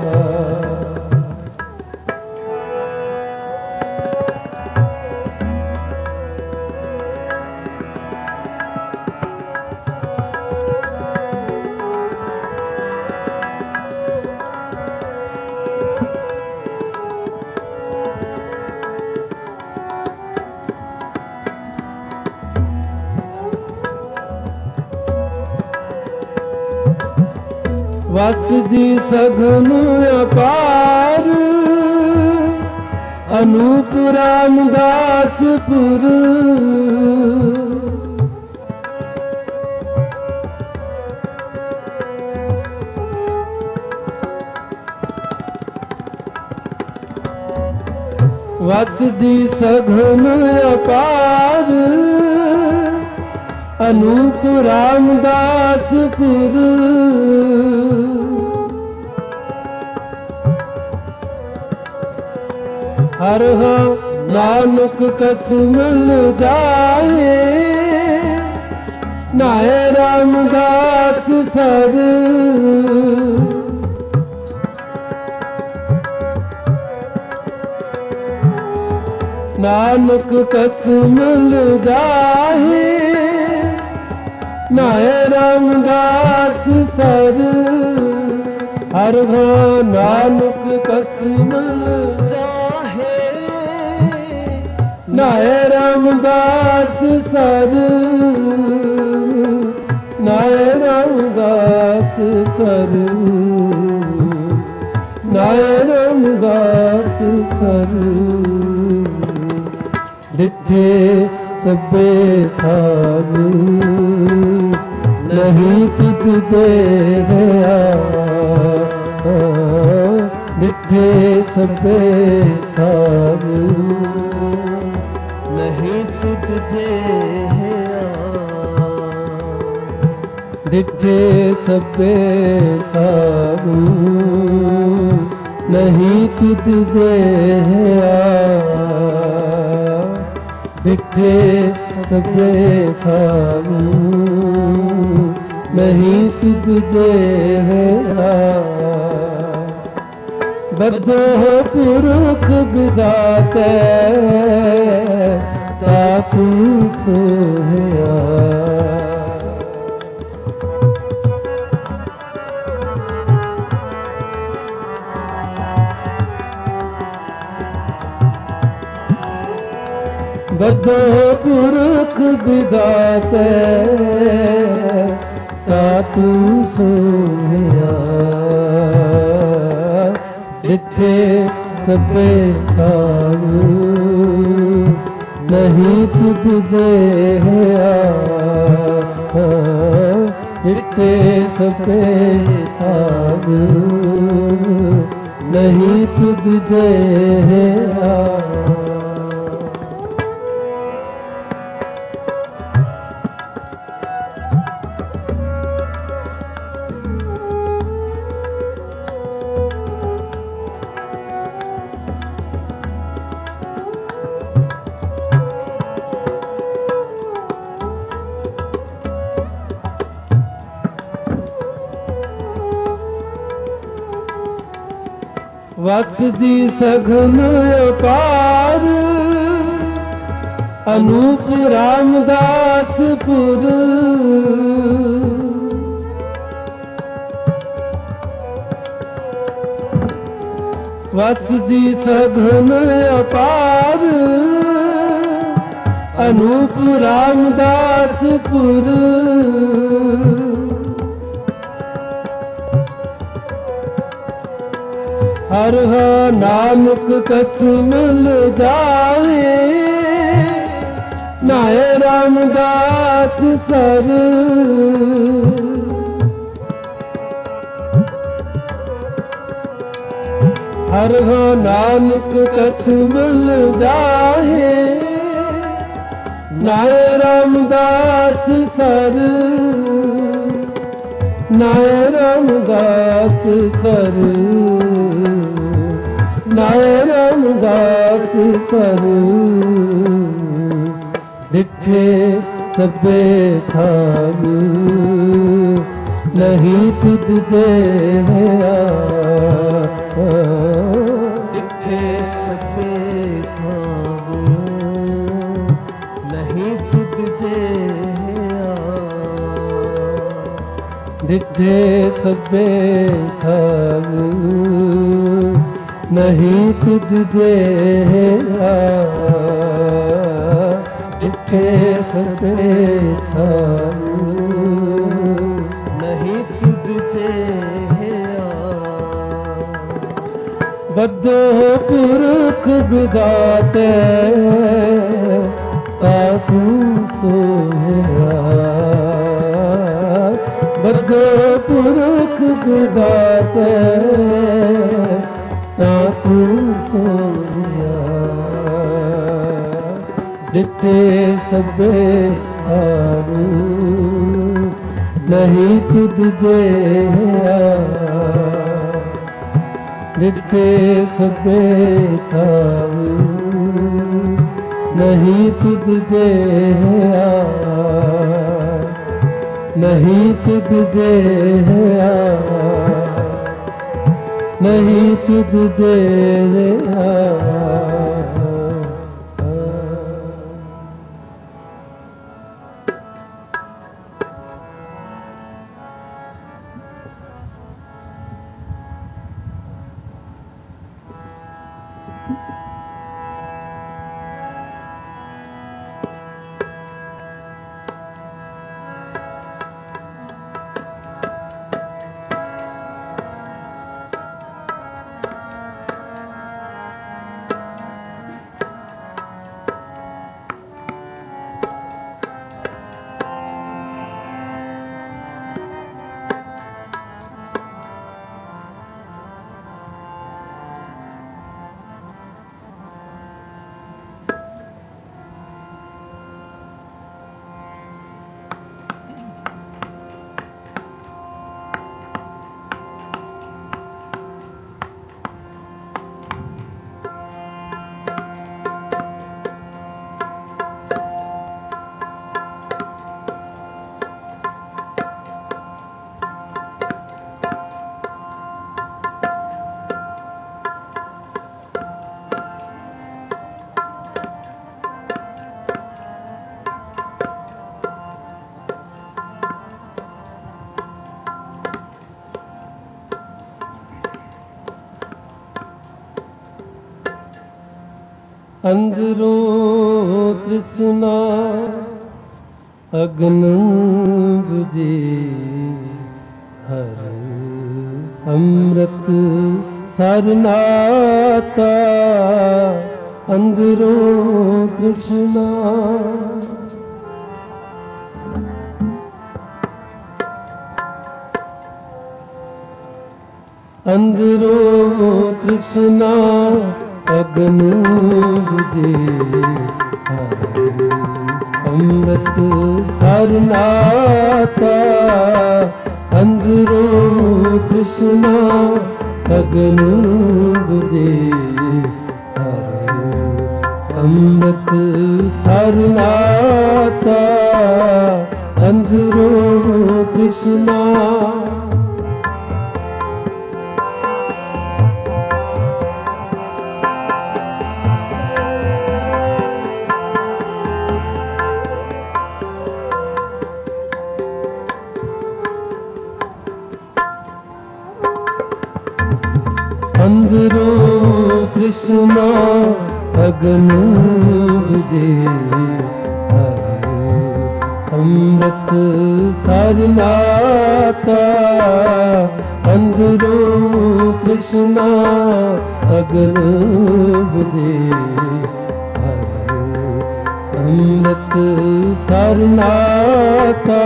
वस जी सघन अपार अनूप रामदासपुर वस जी सघन अपार अनूप रामदासपुर हर हो नानक कसमल जाए नाहे रामदास सर नानक कसमल जाए नाहे रामदास सर हर हो नानक कसमल जाहे नाहे रामदास सर नाहे रामदास सर नाय रामदास सर डिठे सबे थाव नहीं तुझे है डिठे सबे थाव नहीं तुझे है डिठे सबे थाव नहीं तुझे है डिठे सबे थाव नहीं तुझे है बद्धो पुरख विधाते ताकू सोहया बद्धो पुरख विधाते तातू सोहया डिठे सबे थाव नहीं तुझे है डिठे सबे थाव नहीं तुझे है वस दी सघन अपार अनूप रामदास पुर वस दी सघन अपार अनूप रामदास पुर हर हा नानक कसम ल जाए नाय रामदास सर हर हा नानक कसम ल जाए नाय रामदास सर नाय रामदास सर नाय रामदास सर डिठे सबे थाव नहीं तुझे है डिठे सबे थाव नहीं तुझे है डिठे सबे थाव नहीं तुझे है डिठे सबे थाव नहीं तुझे है बद्धो पुरख विधाते ताकू सोहया बद्धो पुरख विधाते ताकू सोहया डिठे सबे थाव नहीं तुझे है डिठे सबे थाव नहीं तुझे है नहीं तुझे है नहीं तुझे है ਅੰਦਰੋਂ ਤ੍ਰਿਸ਼ਨਾ ਅਗਨ ਬੁਝੇ ਹਰ ਅੰਮ੍ਰਿਤ ਸਰਨਾਤਾ ਅੰਦਰੋਂ ਤ੍ਰਿਸ਼ਨਾ ਅੰਦਰੋਂ ਤ੍ਰਿਸ਼ਨਾ ਅਗਨ ਬੁਝੇ ਹਰ ਅੰਮ੍ਰਿਤ ਸਰਨਾਤਾ ਅੰਦਰੋਂ ਤ੍ਰਿਸ਼ਨਾ ਅਗਨ ਬੁਝੇ ਹਰ ਅੰਮ੍ਰਿਤ ਸਰਨਾਤਾ ਅੰਦਰੋਂ ਤ੍ਰਿਸ਼ਨਾ ਅੰਦਰੋਂ ਤ੍ਰਿਸ਼ਨਾ ਅਗਨ ਬੁਝੇ ਹਰ ਅੰਮ੍ਰਿਤ ਸਰਨਾਤਾ ਅੰਦਰੋਂ ਤ੍ਰਿਸ਼ਨਾ ਅਗਨ ਬੁਝੇ ਹਰ ਅੰਮ੍ਰਿਤ ਸਰਨਾਤਾ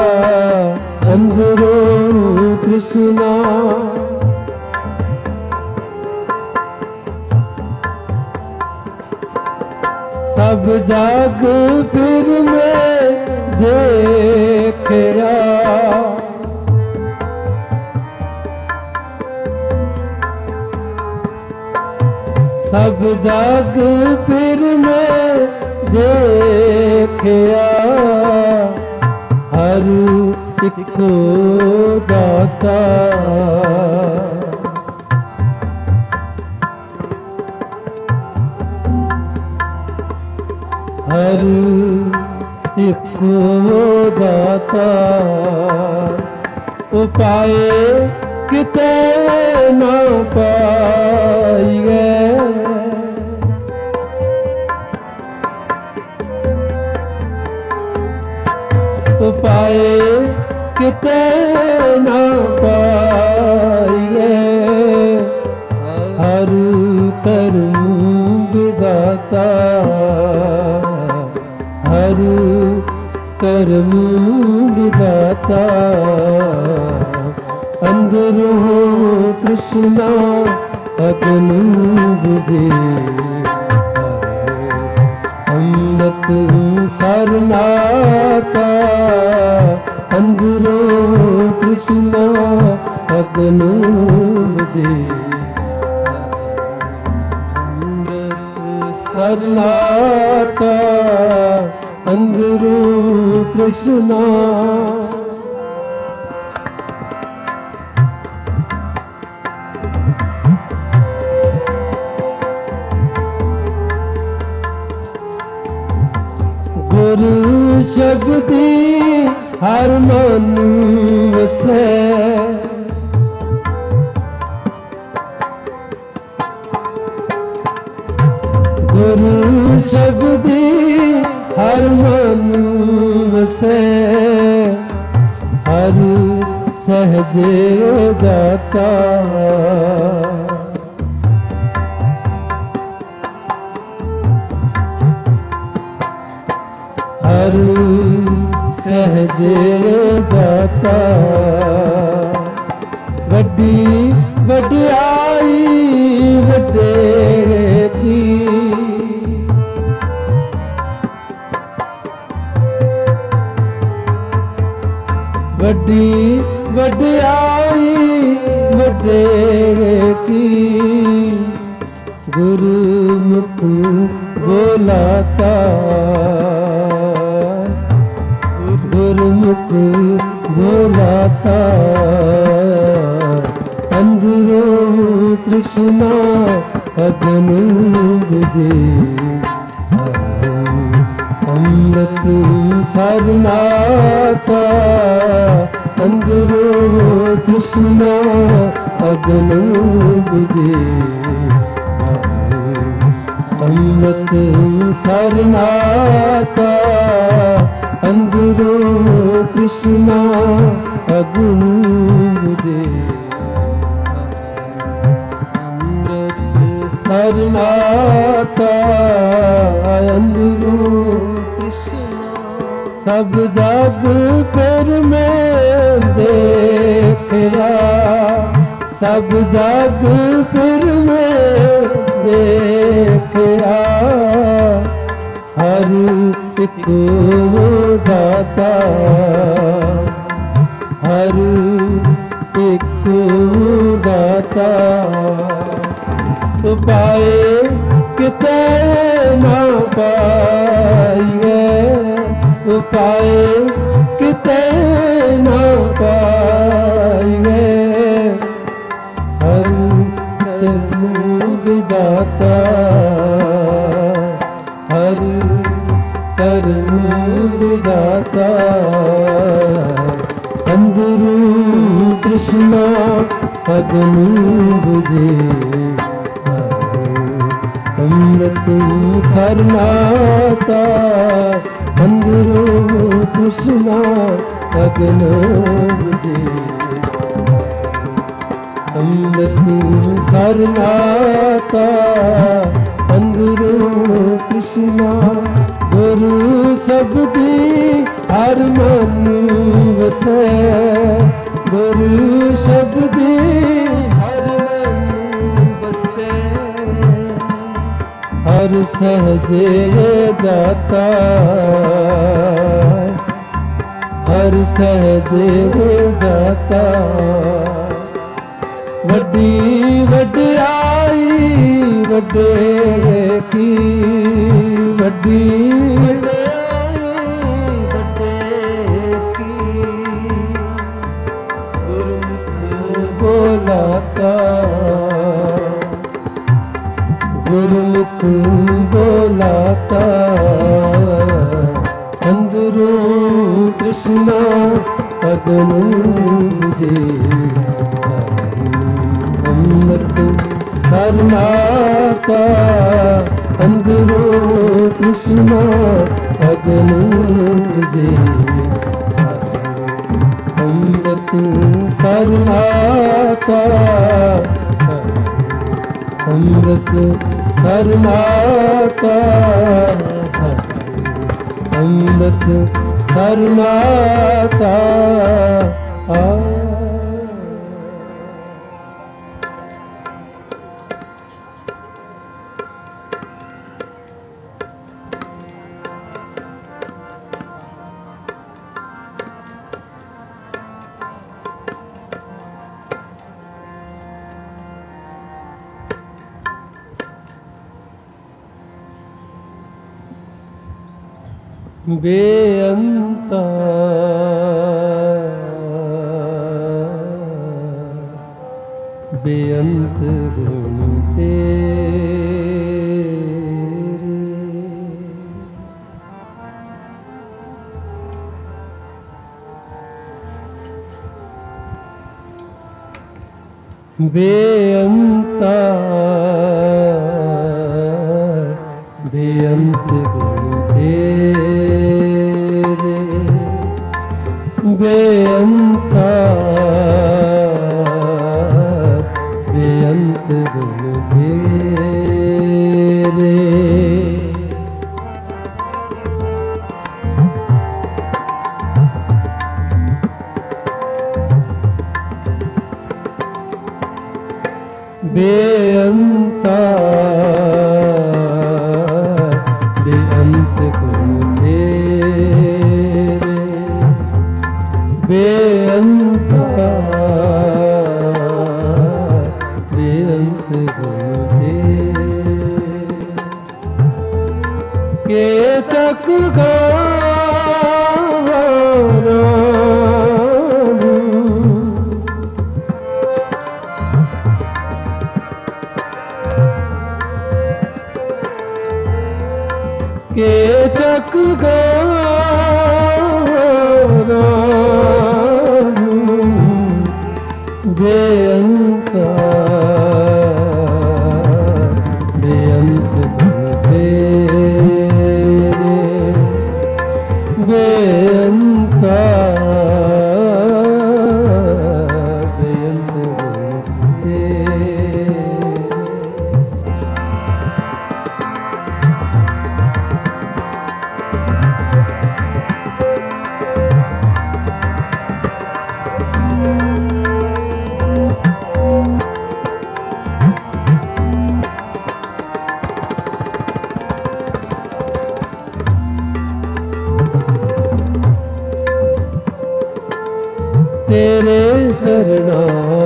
ਅੰਦਰੋਂ ਤ੍ਰਿਸ਼ਨਾ सब जाग फिर मैं देखया सब जाग फिर मैं देखया हर इको दाता हर इको दाता उपाए किते न पाइए उपाए किते न पाइए हर कर्म विधाता हर कर्म विधाता अंदरों तृष्णा अगन बुझे अमृत सरनाता अंदरों तृष्णा अगन बुझे सरनाता अंदरों तृष्णा गुरु शब्दी हर मन वसै गुरु शब्दी हर मन वसै हर सहजे जाता हर सहजे जाता वड्डी वड्याई वड्डे की वड्डी वड्याई वड्डे की गुरुमुख बोलाता गुरुमुख बोलाता अंदरों तृष्णा अगन बुझे अमृत सरनाता अंदरों तृष्णा अगन बुझे अमृत सरनाता अंदरों तृष्णा अग्नि बुझे अमृत सरनाता अंदरों तृष्णा सब जग फिर में देखा सब जग फिर में देखा हर एक दाता हर एक दाता पाए किते ना पाइए पाए किते ना पाइए हर विदाता हर कर्म विदाता अंदरूं कृष्णा अग्नि बुझे अमृत सरनाता अंदरूं कृष्णा अग्नि बुझे अमृत सरनाता अंदरूं कृष्णा गुरु शब्दी हर मन वसे गुरु शब्दी हर मन वसे हर सहजे दाता हर सहजे दाता वड्डी वड्याई वड्डे की वड्डी वड्याई वड्डे की गुरुमुख बोलाता गुरुमुख बोलाता अंदरूं कृष्णा अग्नि बुझे अमृत सरनाता अंदरूं कृष्णा अग्नि बुझे अमृत सरनाता अमृत सरनाता अमृत सरनाता आ बेअंता बेअंत गुण तेरे बेअंता बेअंत गुण तेरे बेअंता बेअंत गुण तेरे बेअंता बेअंत गुण तेरे बेअंता बेअंत गुण तेरे के तक गाना के तक गाना बेअंता बेअंत गुण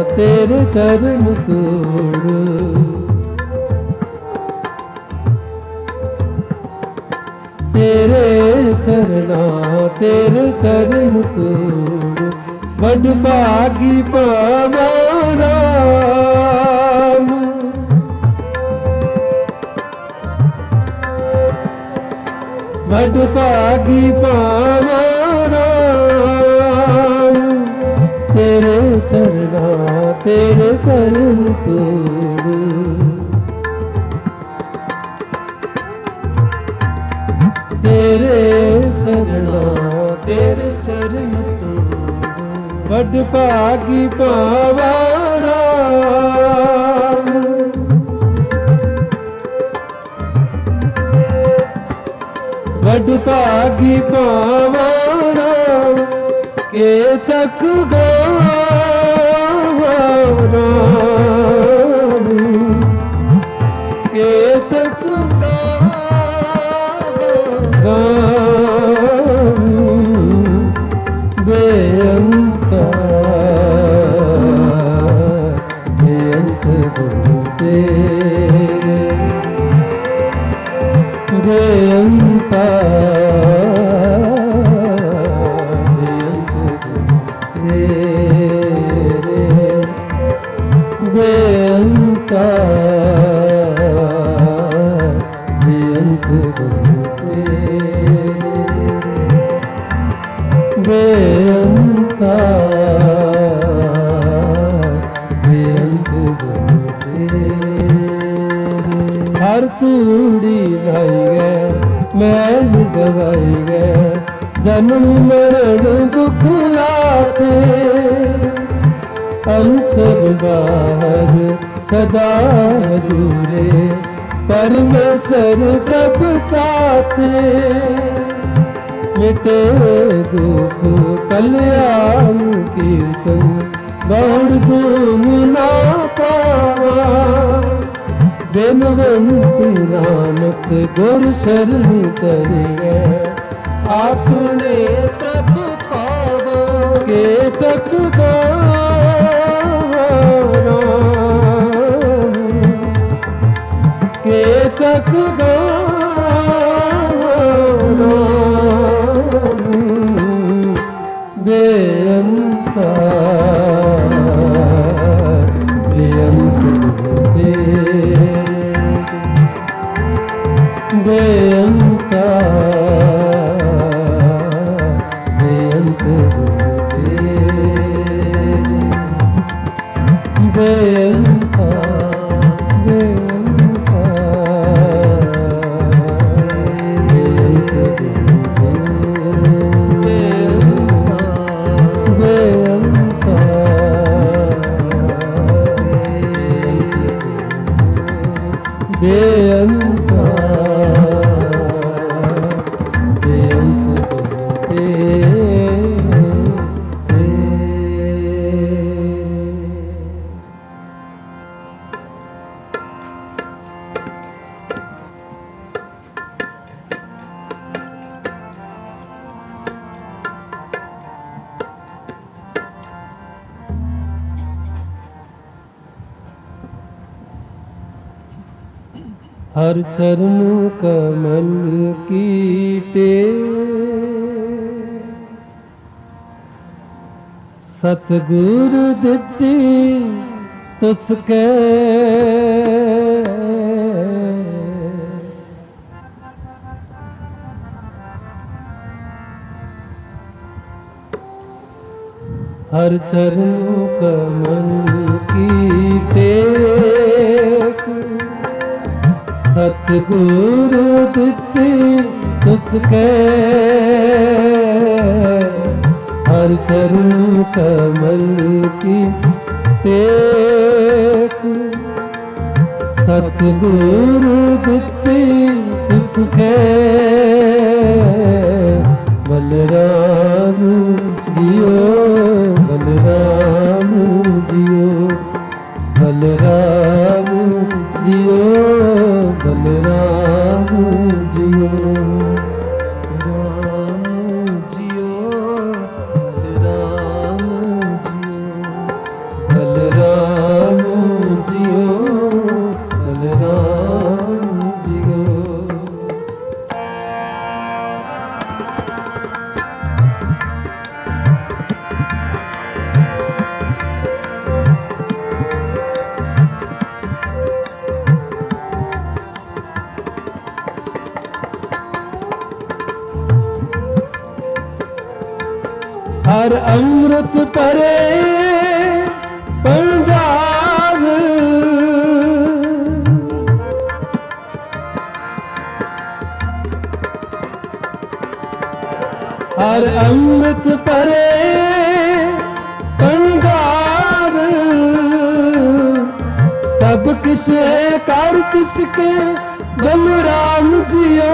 तेरे चरण तोड़, तेरे चरना तेरे चरण तोड़, बड़ भागी पावा राम, बड़ भागी पावा राम, तेरे चरना तेरे चरण तोड़, तेरे चरना तेरे चरण तोड़, बड़ भागी पावा राम, बड़ भागी पावा राम, के तक गावा राम, के तक गावा बेअंता बेअंत गुण तेरे, बेअंता बेअंत गुण तेरे, बेअंता बेअंत गुण बेअंता बेअंत गुण तेरे, हर तूड़ी लाई गए मैल गवाई गए, जन्म मरण दुख लाते, अंतर बाहर सदा हजूरे, परमेश्वर प्रभ साथे, मिटे दुख कल्याण कीर्तन, गौड़ तुम ना पावा, बेनवंत नानक गुर शरण करिए, आपने तब पावा, के तक गावा राम, के तक गावा राम, बेअंता बेअंत तेरे, बेअंता बेअंत तेरे, बेअंता बेअंता बेअंत बेअंता बेअंता बेअंत हर चरण कमल की टेक, सतगुरु दिती तुसके, हर चरण कमल की टेक, सतगुरु दिती तुसके, हर चरण कमल की टेक, सतगुरु दिती तुसके, बलराम जियो बलराम जियो, बलराम जियो बलराम जियो, राम जियो बलराम जियो, बलराम हर अमृत परे भंडार हर अमृत परे भंडार सब किस है कर किसके बलराम जियो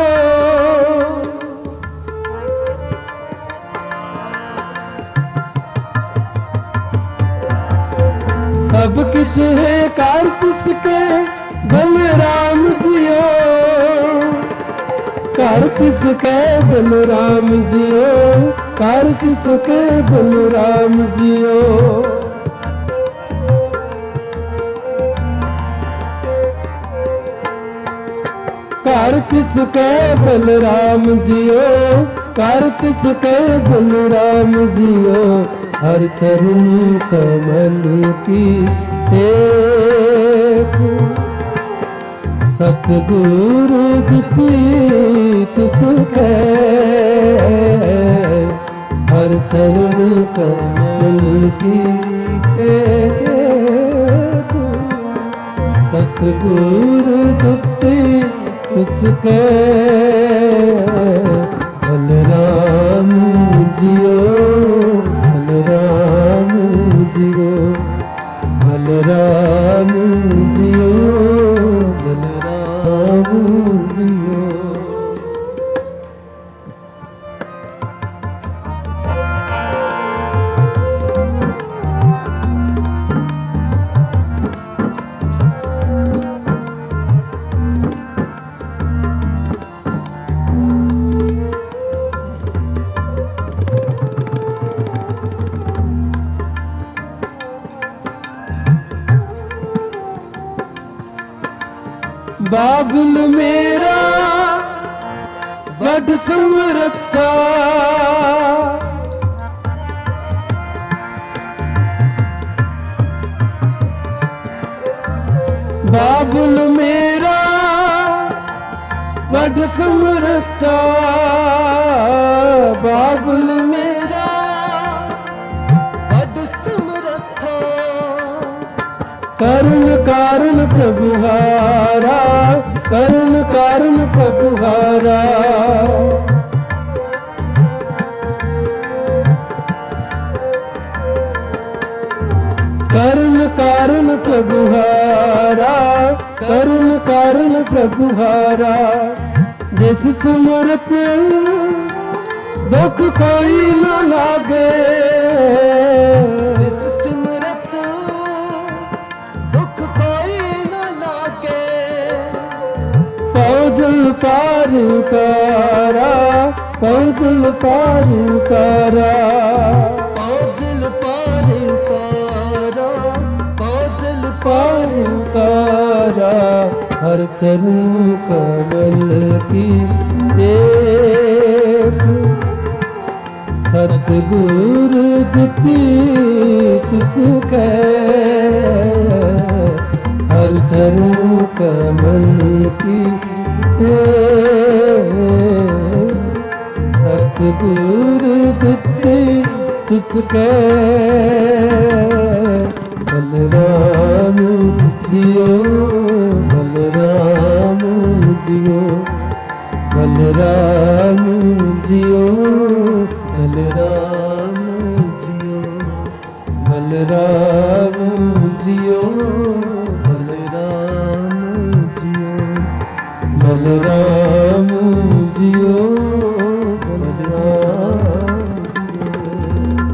सब कुछ है कर किसके बलराम जियो कर किसके बलराम जियो कर किसके बलराम जियो कर किसके बलराम जियो कर किसके बलराम जियो हर चरण कमल की टेक सतगुरु दिती तिसके हर चरण कमल की टेक सतगुरु दिती तिसके बलराम जियो बलराम जियो बलराम जियो बलराम जियो बाबुल मेरा वड समरथा बाबुल मेरा वड समरथा बाबुल मेरा वड समरथा करुण कारण प्रभुहारा करुण कारण प्रभुहारा करुण कारण प्रभुहारा करुण कारण प्रभुहारा जिस सुमरत दुख कोई न लागे जिस सुमरत दुख कोई न लागे पौजल पार उतारा पौजल पार उतारा पौजल पार उतारा पौजल पार उतारा हर चरण कमल की टेक सतगुरु दिती तिसके हर चरण कमल की टेक सतगुरु दिती तिसके बलराम जियो बलराम जियो बलराम जियो बलराम जियो बलराम जियो बलराम जियो बलराम जियो बलराम जियो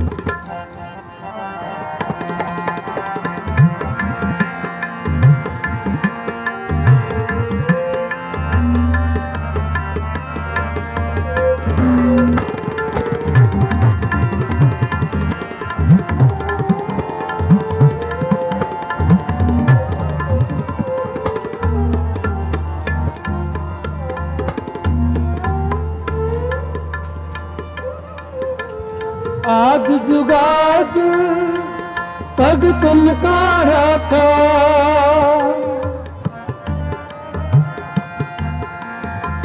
आद जुगाद भगतन का राखा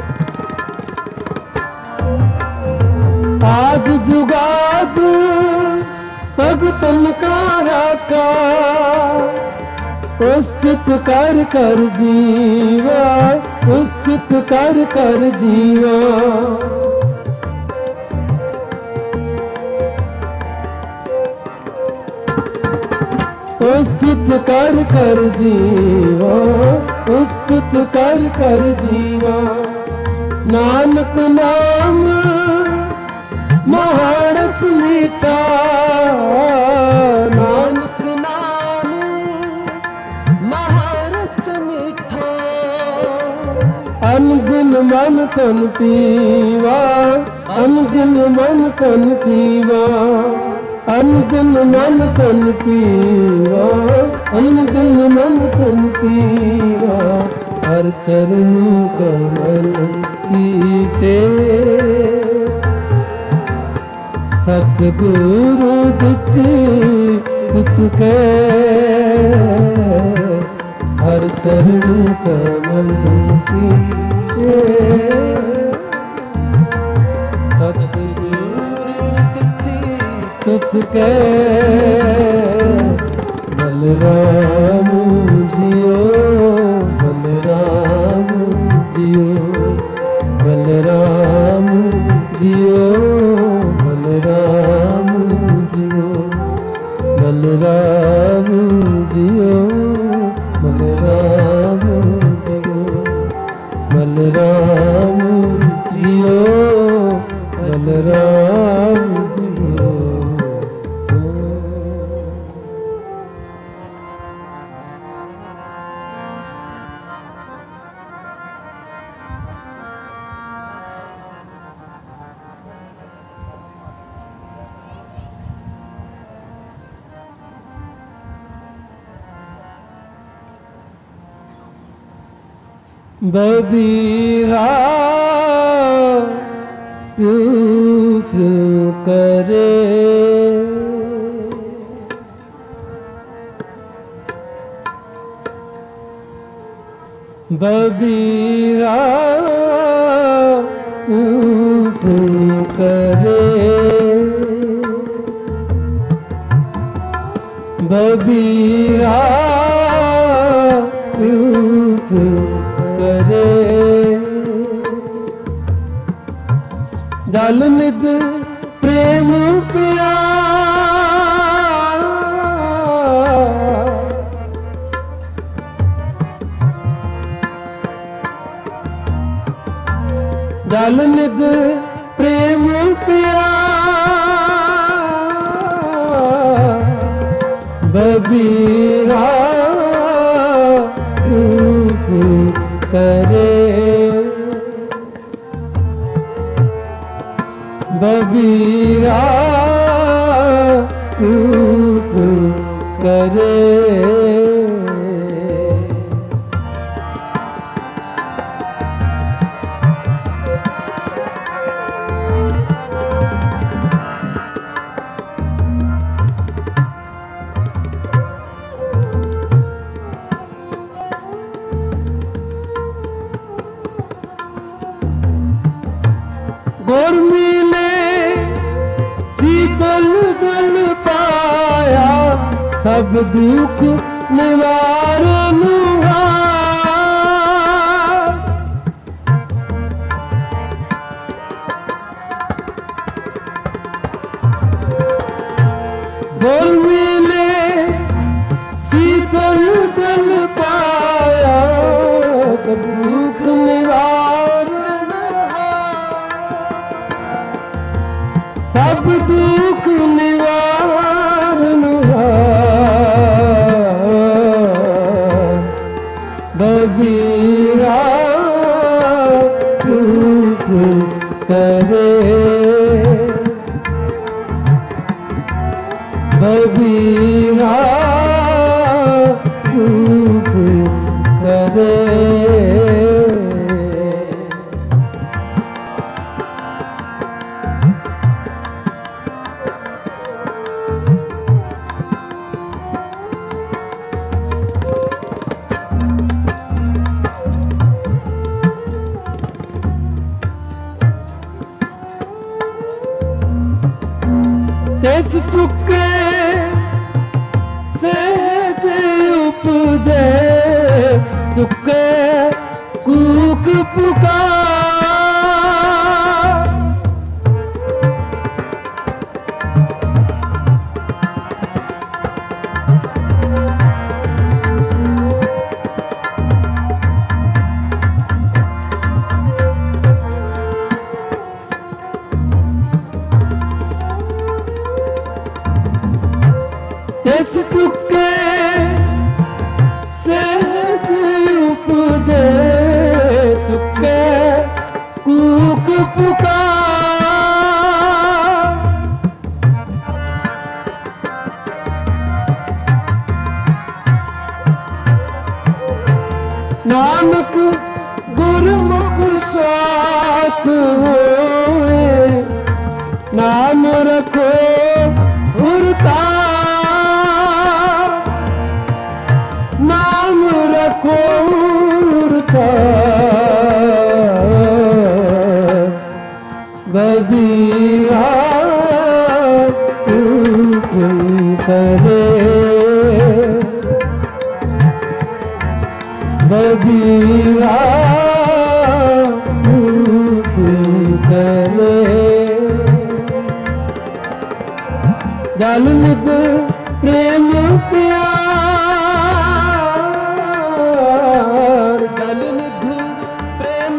आद जुगाद तन का राखा उस्तित कर कर जीवा उस्तित कर कर जीवा उस्तित कर कर जीवा उस्तित कर कर जीवा नानक नाम महारस मीठा नानक नाम महारस मीठा अनुदिन मन तन पीवा अनुदिन मन तन पीवा अनुदिन मन तन पीवा अनुदिन मन तन पीवा हर चरण कमल कीटे सतगुरु दिते उसके हर चरण कमल कीटे सतगुरु दिते उसके बलराम जियो बलराम जियो बलराम जियो बलराम जियो बलराम जियो बलराम जियो बलराम जियो बलराम जियो। बबीरा प्यू प्यू करे बबीरा प्यू प्यू करे बबीरा प्यू प्यू करे जल निध प्रेम पिया जल निध प्रेम पिया बबीरा करे बबीरा रूप करे गुरमी ने शीतल जल पाया सब दुख निवारण हुआ गुरमी ने शीतल जल पाया सब दुख निवारण सब दुख निवारण बबीरा रूप करे बबीरा रूप करे तिस चुके उपजे चुके कूक पुकार। तिस चुके सहज उपजे चुके कूक पुकार। नानक गुरमुख साथ होए नाम रखो उरता। नाम रखो उरता बबीरा हुक्म करे। बबीरा हुक्म करे। जल निध प्रेम प्यार। जल निध प्रेम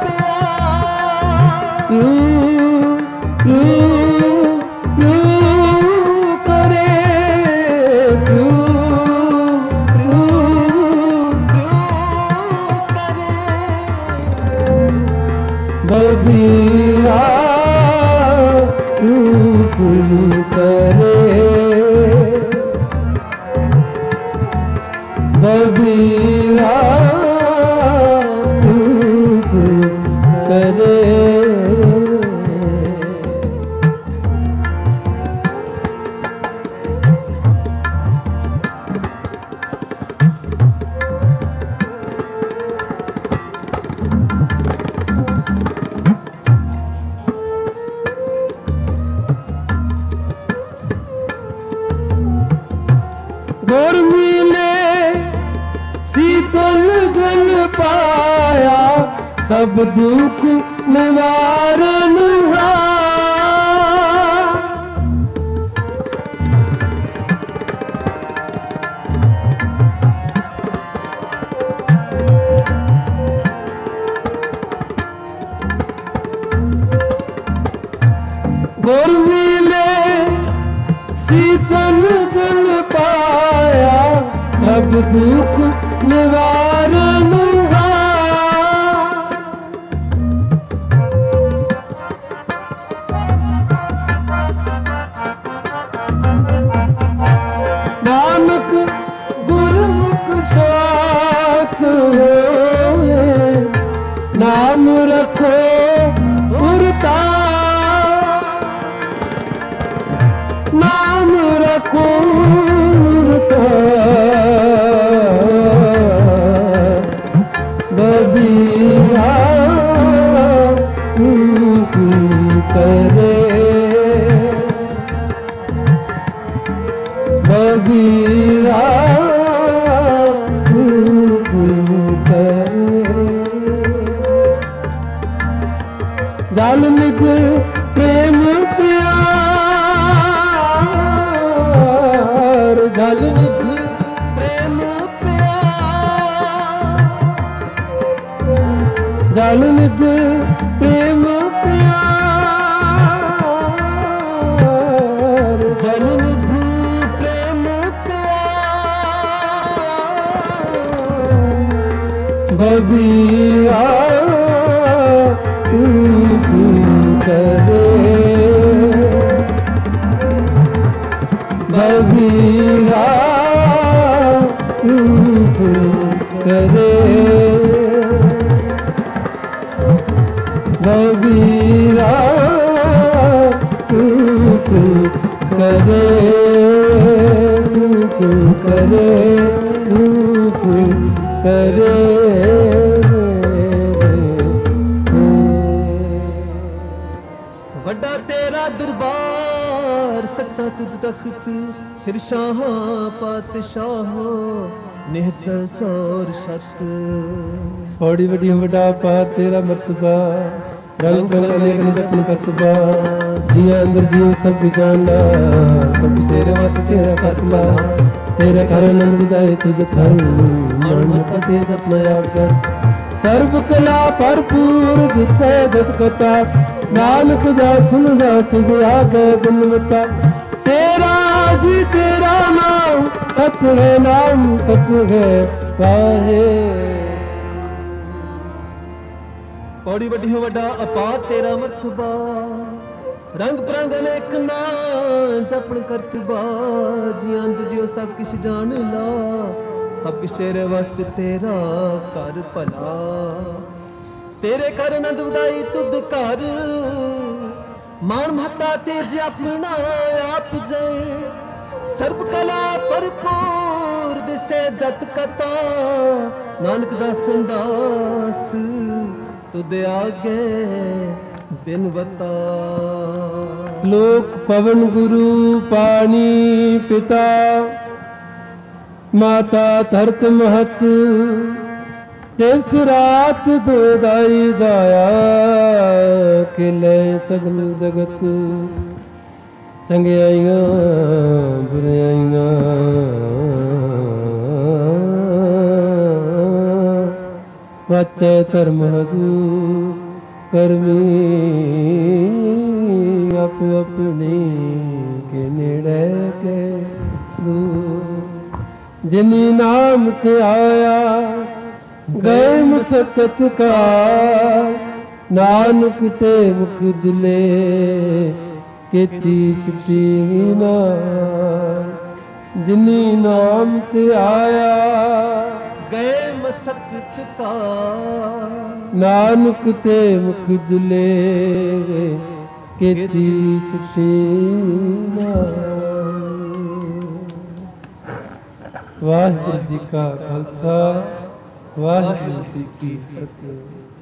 प्यार यू यू यू करे यू यू यू करे। बबीरा हुक्म करे। बबीरा हुक्म करे। गुर मिले शीतल जल पाया सब दुख निवारण हार। गुर मिले शीतल जल पाया सब दुख निवारण हार। नानक गुरमुख साथ होए नाम रखो उरता। नाम रखो उरता बबीरा हुक्म करे। बबीरा हुक्म करे। जल निध प्रेम प्यार। जल निध प्रेम प्यार। जल निध प्रेम प्यार। जल निध प्रेम प्यार बबीरा हुक्म करे। बबीरा हुक्म करे। बबीरा हुक्म करे। हुक्म करे। हुक्म करे। वड्डा तेरा दरबार सच्चा तुझ तख्त फिर शाह पातशाह ਨਿਹਚਲ ਚੋਰ ਸਤ। ਪੌੜੀ ਵੱਡੀ ਵੱਡਾ ਪਾਰ ਤੇਰਾ ਮਰਤਬਾ, ਰੰਗ ਬਰੰਗ ਅਨੇਕ ਨਿਤਨ ਕਰਤਬਾ। ਜੀਆਂ ਅੰਦਰ ਜੀਉ ਸਭ ਜਾਣਾ, ਸਭ ਤੇਰੇ ਵਸ ਤੇਰਾ ਕਰਤਾ। ਤੇਰੇ ਘਰ ਨੰਦ ਵਿਦਾਏ ਤੁਝ ਘਰ, ਮਨ ਮਤ ਤੇ ਜਪ ਆਪ ਕਰ। ਸਰਬ ਕਲਾ ਭਰਪੂਰ ਜਿਸੈ ਜਤ ਕਤਾ, ਨਾਨਕ ਦਾਸਨ ਦਾਸ ਆਗੇ ਗੁਣਵਤਾ। ਤੇਰਾ ਜੀ ਤੇਰਾ ਨਾਮ ਸਤ ਹੈ, ਨਾਮ ਸਤ ਹੈ ਵਾਹੇ। ਪੌੜੀ ਵੱਡੀ ਵੱਡਾ ਅਪਾਰ ਤੇਰਾ ਮਰਤਬਾ, ਰੰਗ ਬਰੰਗ ਅਨੇਕ ਨਾ ਜਪਣ ਕਰਤਬਾ। ਜੀਆਂ ਜਿਉ ਸਭ ਕਿਛ ਜਾਣ ਲਾ, ਸਭ ਕਿਛ ਤੇਰੇ ਵਸ ਤੇਰਾ ਕਰ ਭਲਾ। ਤੇਰੇ ਕਰ ਆਨੰਦ ਵਧਾਈ ਤੁਧ ਘਰ, ਮਾਨ ਮਹਤਾ ਤੇਜ ਆਪਣਾ ਆਪ ਜੈ। ਸਰਬ ਕਲਾ ਭਰਪੂਰ ਦਿਸੇ ਜਤ ਕਤਾ, ਨਾਨਕ ਦਾਸਨ ਦਾਸ ਤੁਧ ਆਗੇ ਬਿਨਵਤਾ। ਸ਼ਲੋਕ ਪਵਨ ਗੁਰੂ ਪਾਣੀ ਪਿਤਾ, ਮਾਤਾ ਧਰਤ ਮਹਤ। ਦਿਵਸ ਰਾਤ ਦੋ ਦਾਈ ਦਾਇਆ, ਖਿਲੇ ਸਗਲ ਜਗਤ। ਚੰਗਿਆਈਆਂ ਬੁਰਾਈਆਂ ਵਾਚੈ ਧਰਮ ਹਦੂ, ਕਰਮੀ ਆਪੋ ਆਪਣੀ ਕੇ ਨੇੜੇ ਕੇ ਦੂਰ। ਜਿਨੀ ਨਾਮ ਤੇ ਆਇਆ ਗਏ ਮੁਸਕਤ ਕਾ, ਨਾਨਕ ਤੇ ਮੁਖ ਜਲੇ ਕੀਤੀ ਸਿੱਧੀ ਨਾਮ। ਜਿਨੀ ਨਾਮ ਤੇ ਆਇਆ ਗਏ ਮਸਕਤ ਕਾ, ਨਾਨਕ ਤੇ ਮੁਖ ਜੁਲੇ ਕੀਤੀ ਸਿੱਧੀ ਨਾਮ। ਵਾਹਿਗੁਰੂ ਜੀ ਕਾ ਖਾਲਸਾ, ਵਾਹਿਗੁਰੂ ਜੀ ਕੀ ਫਤਿਹ।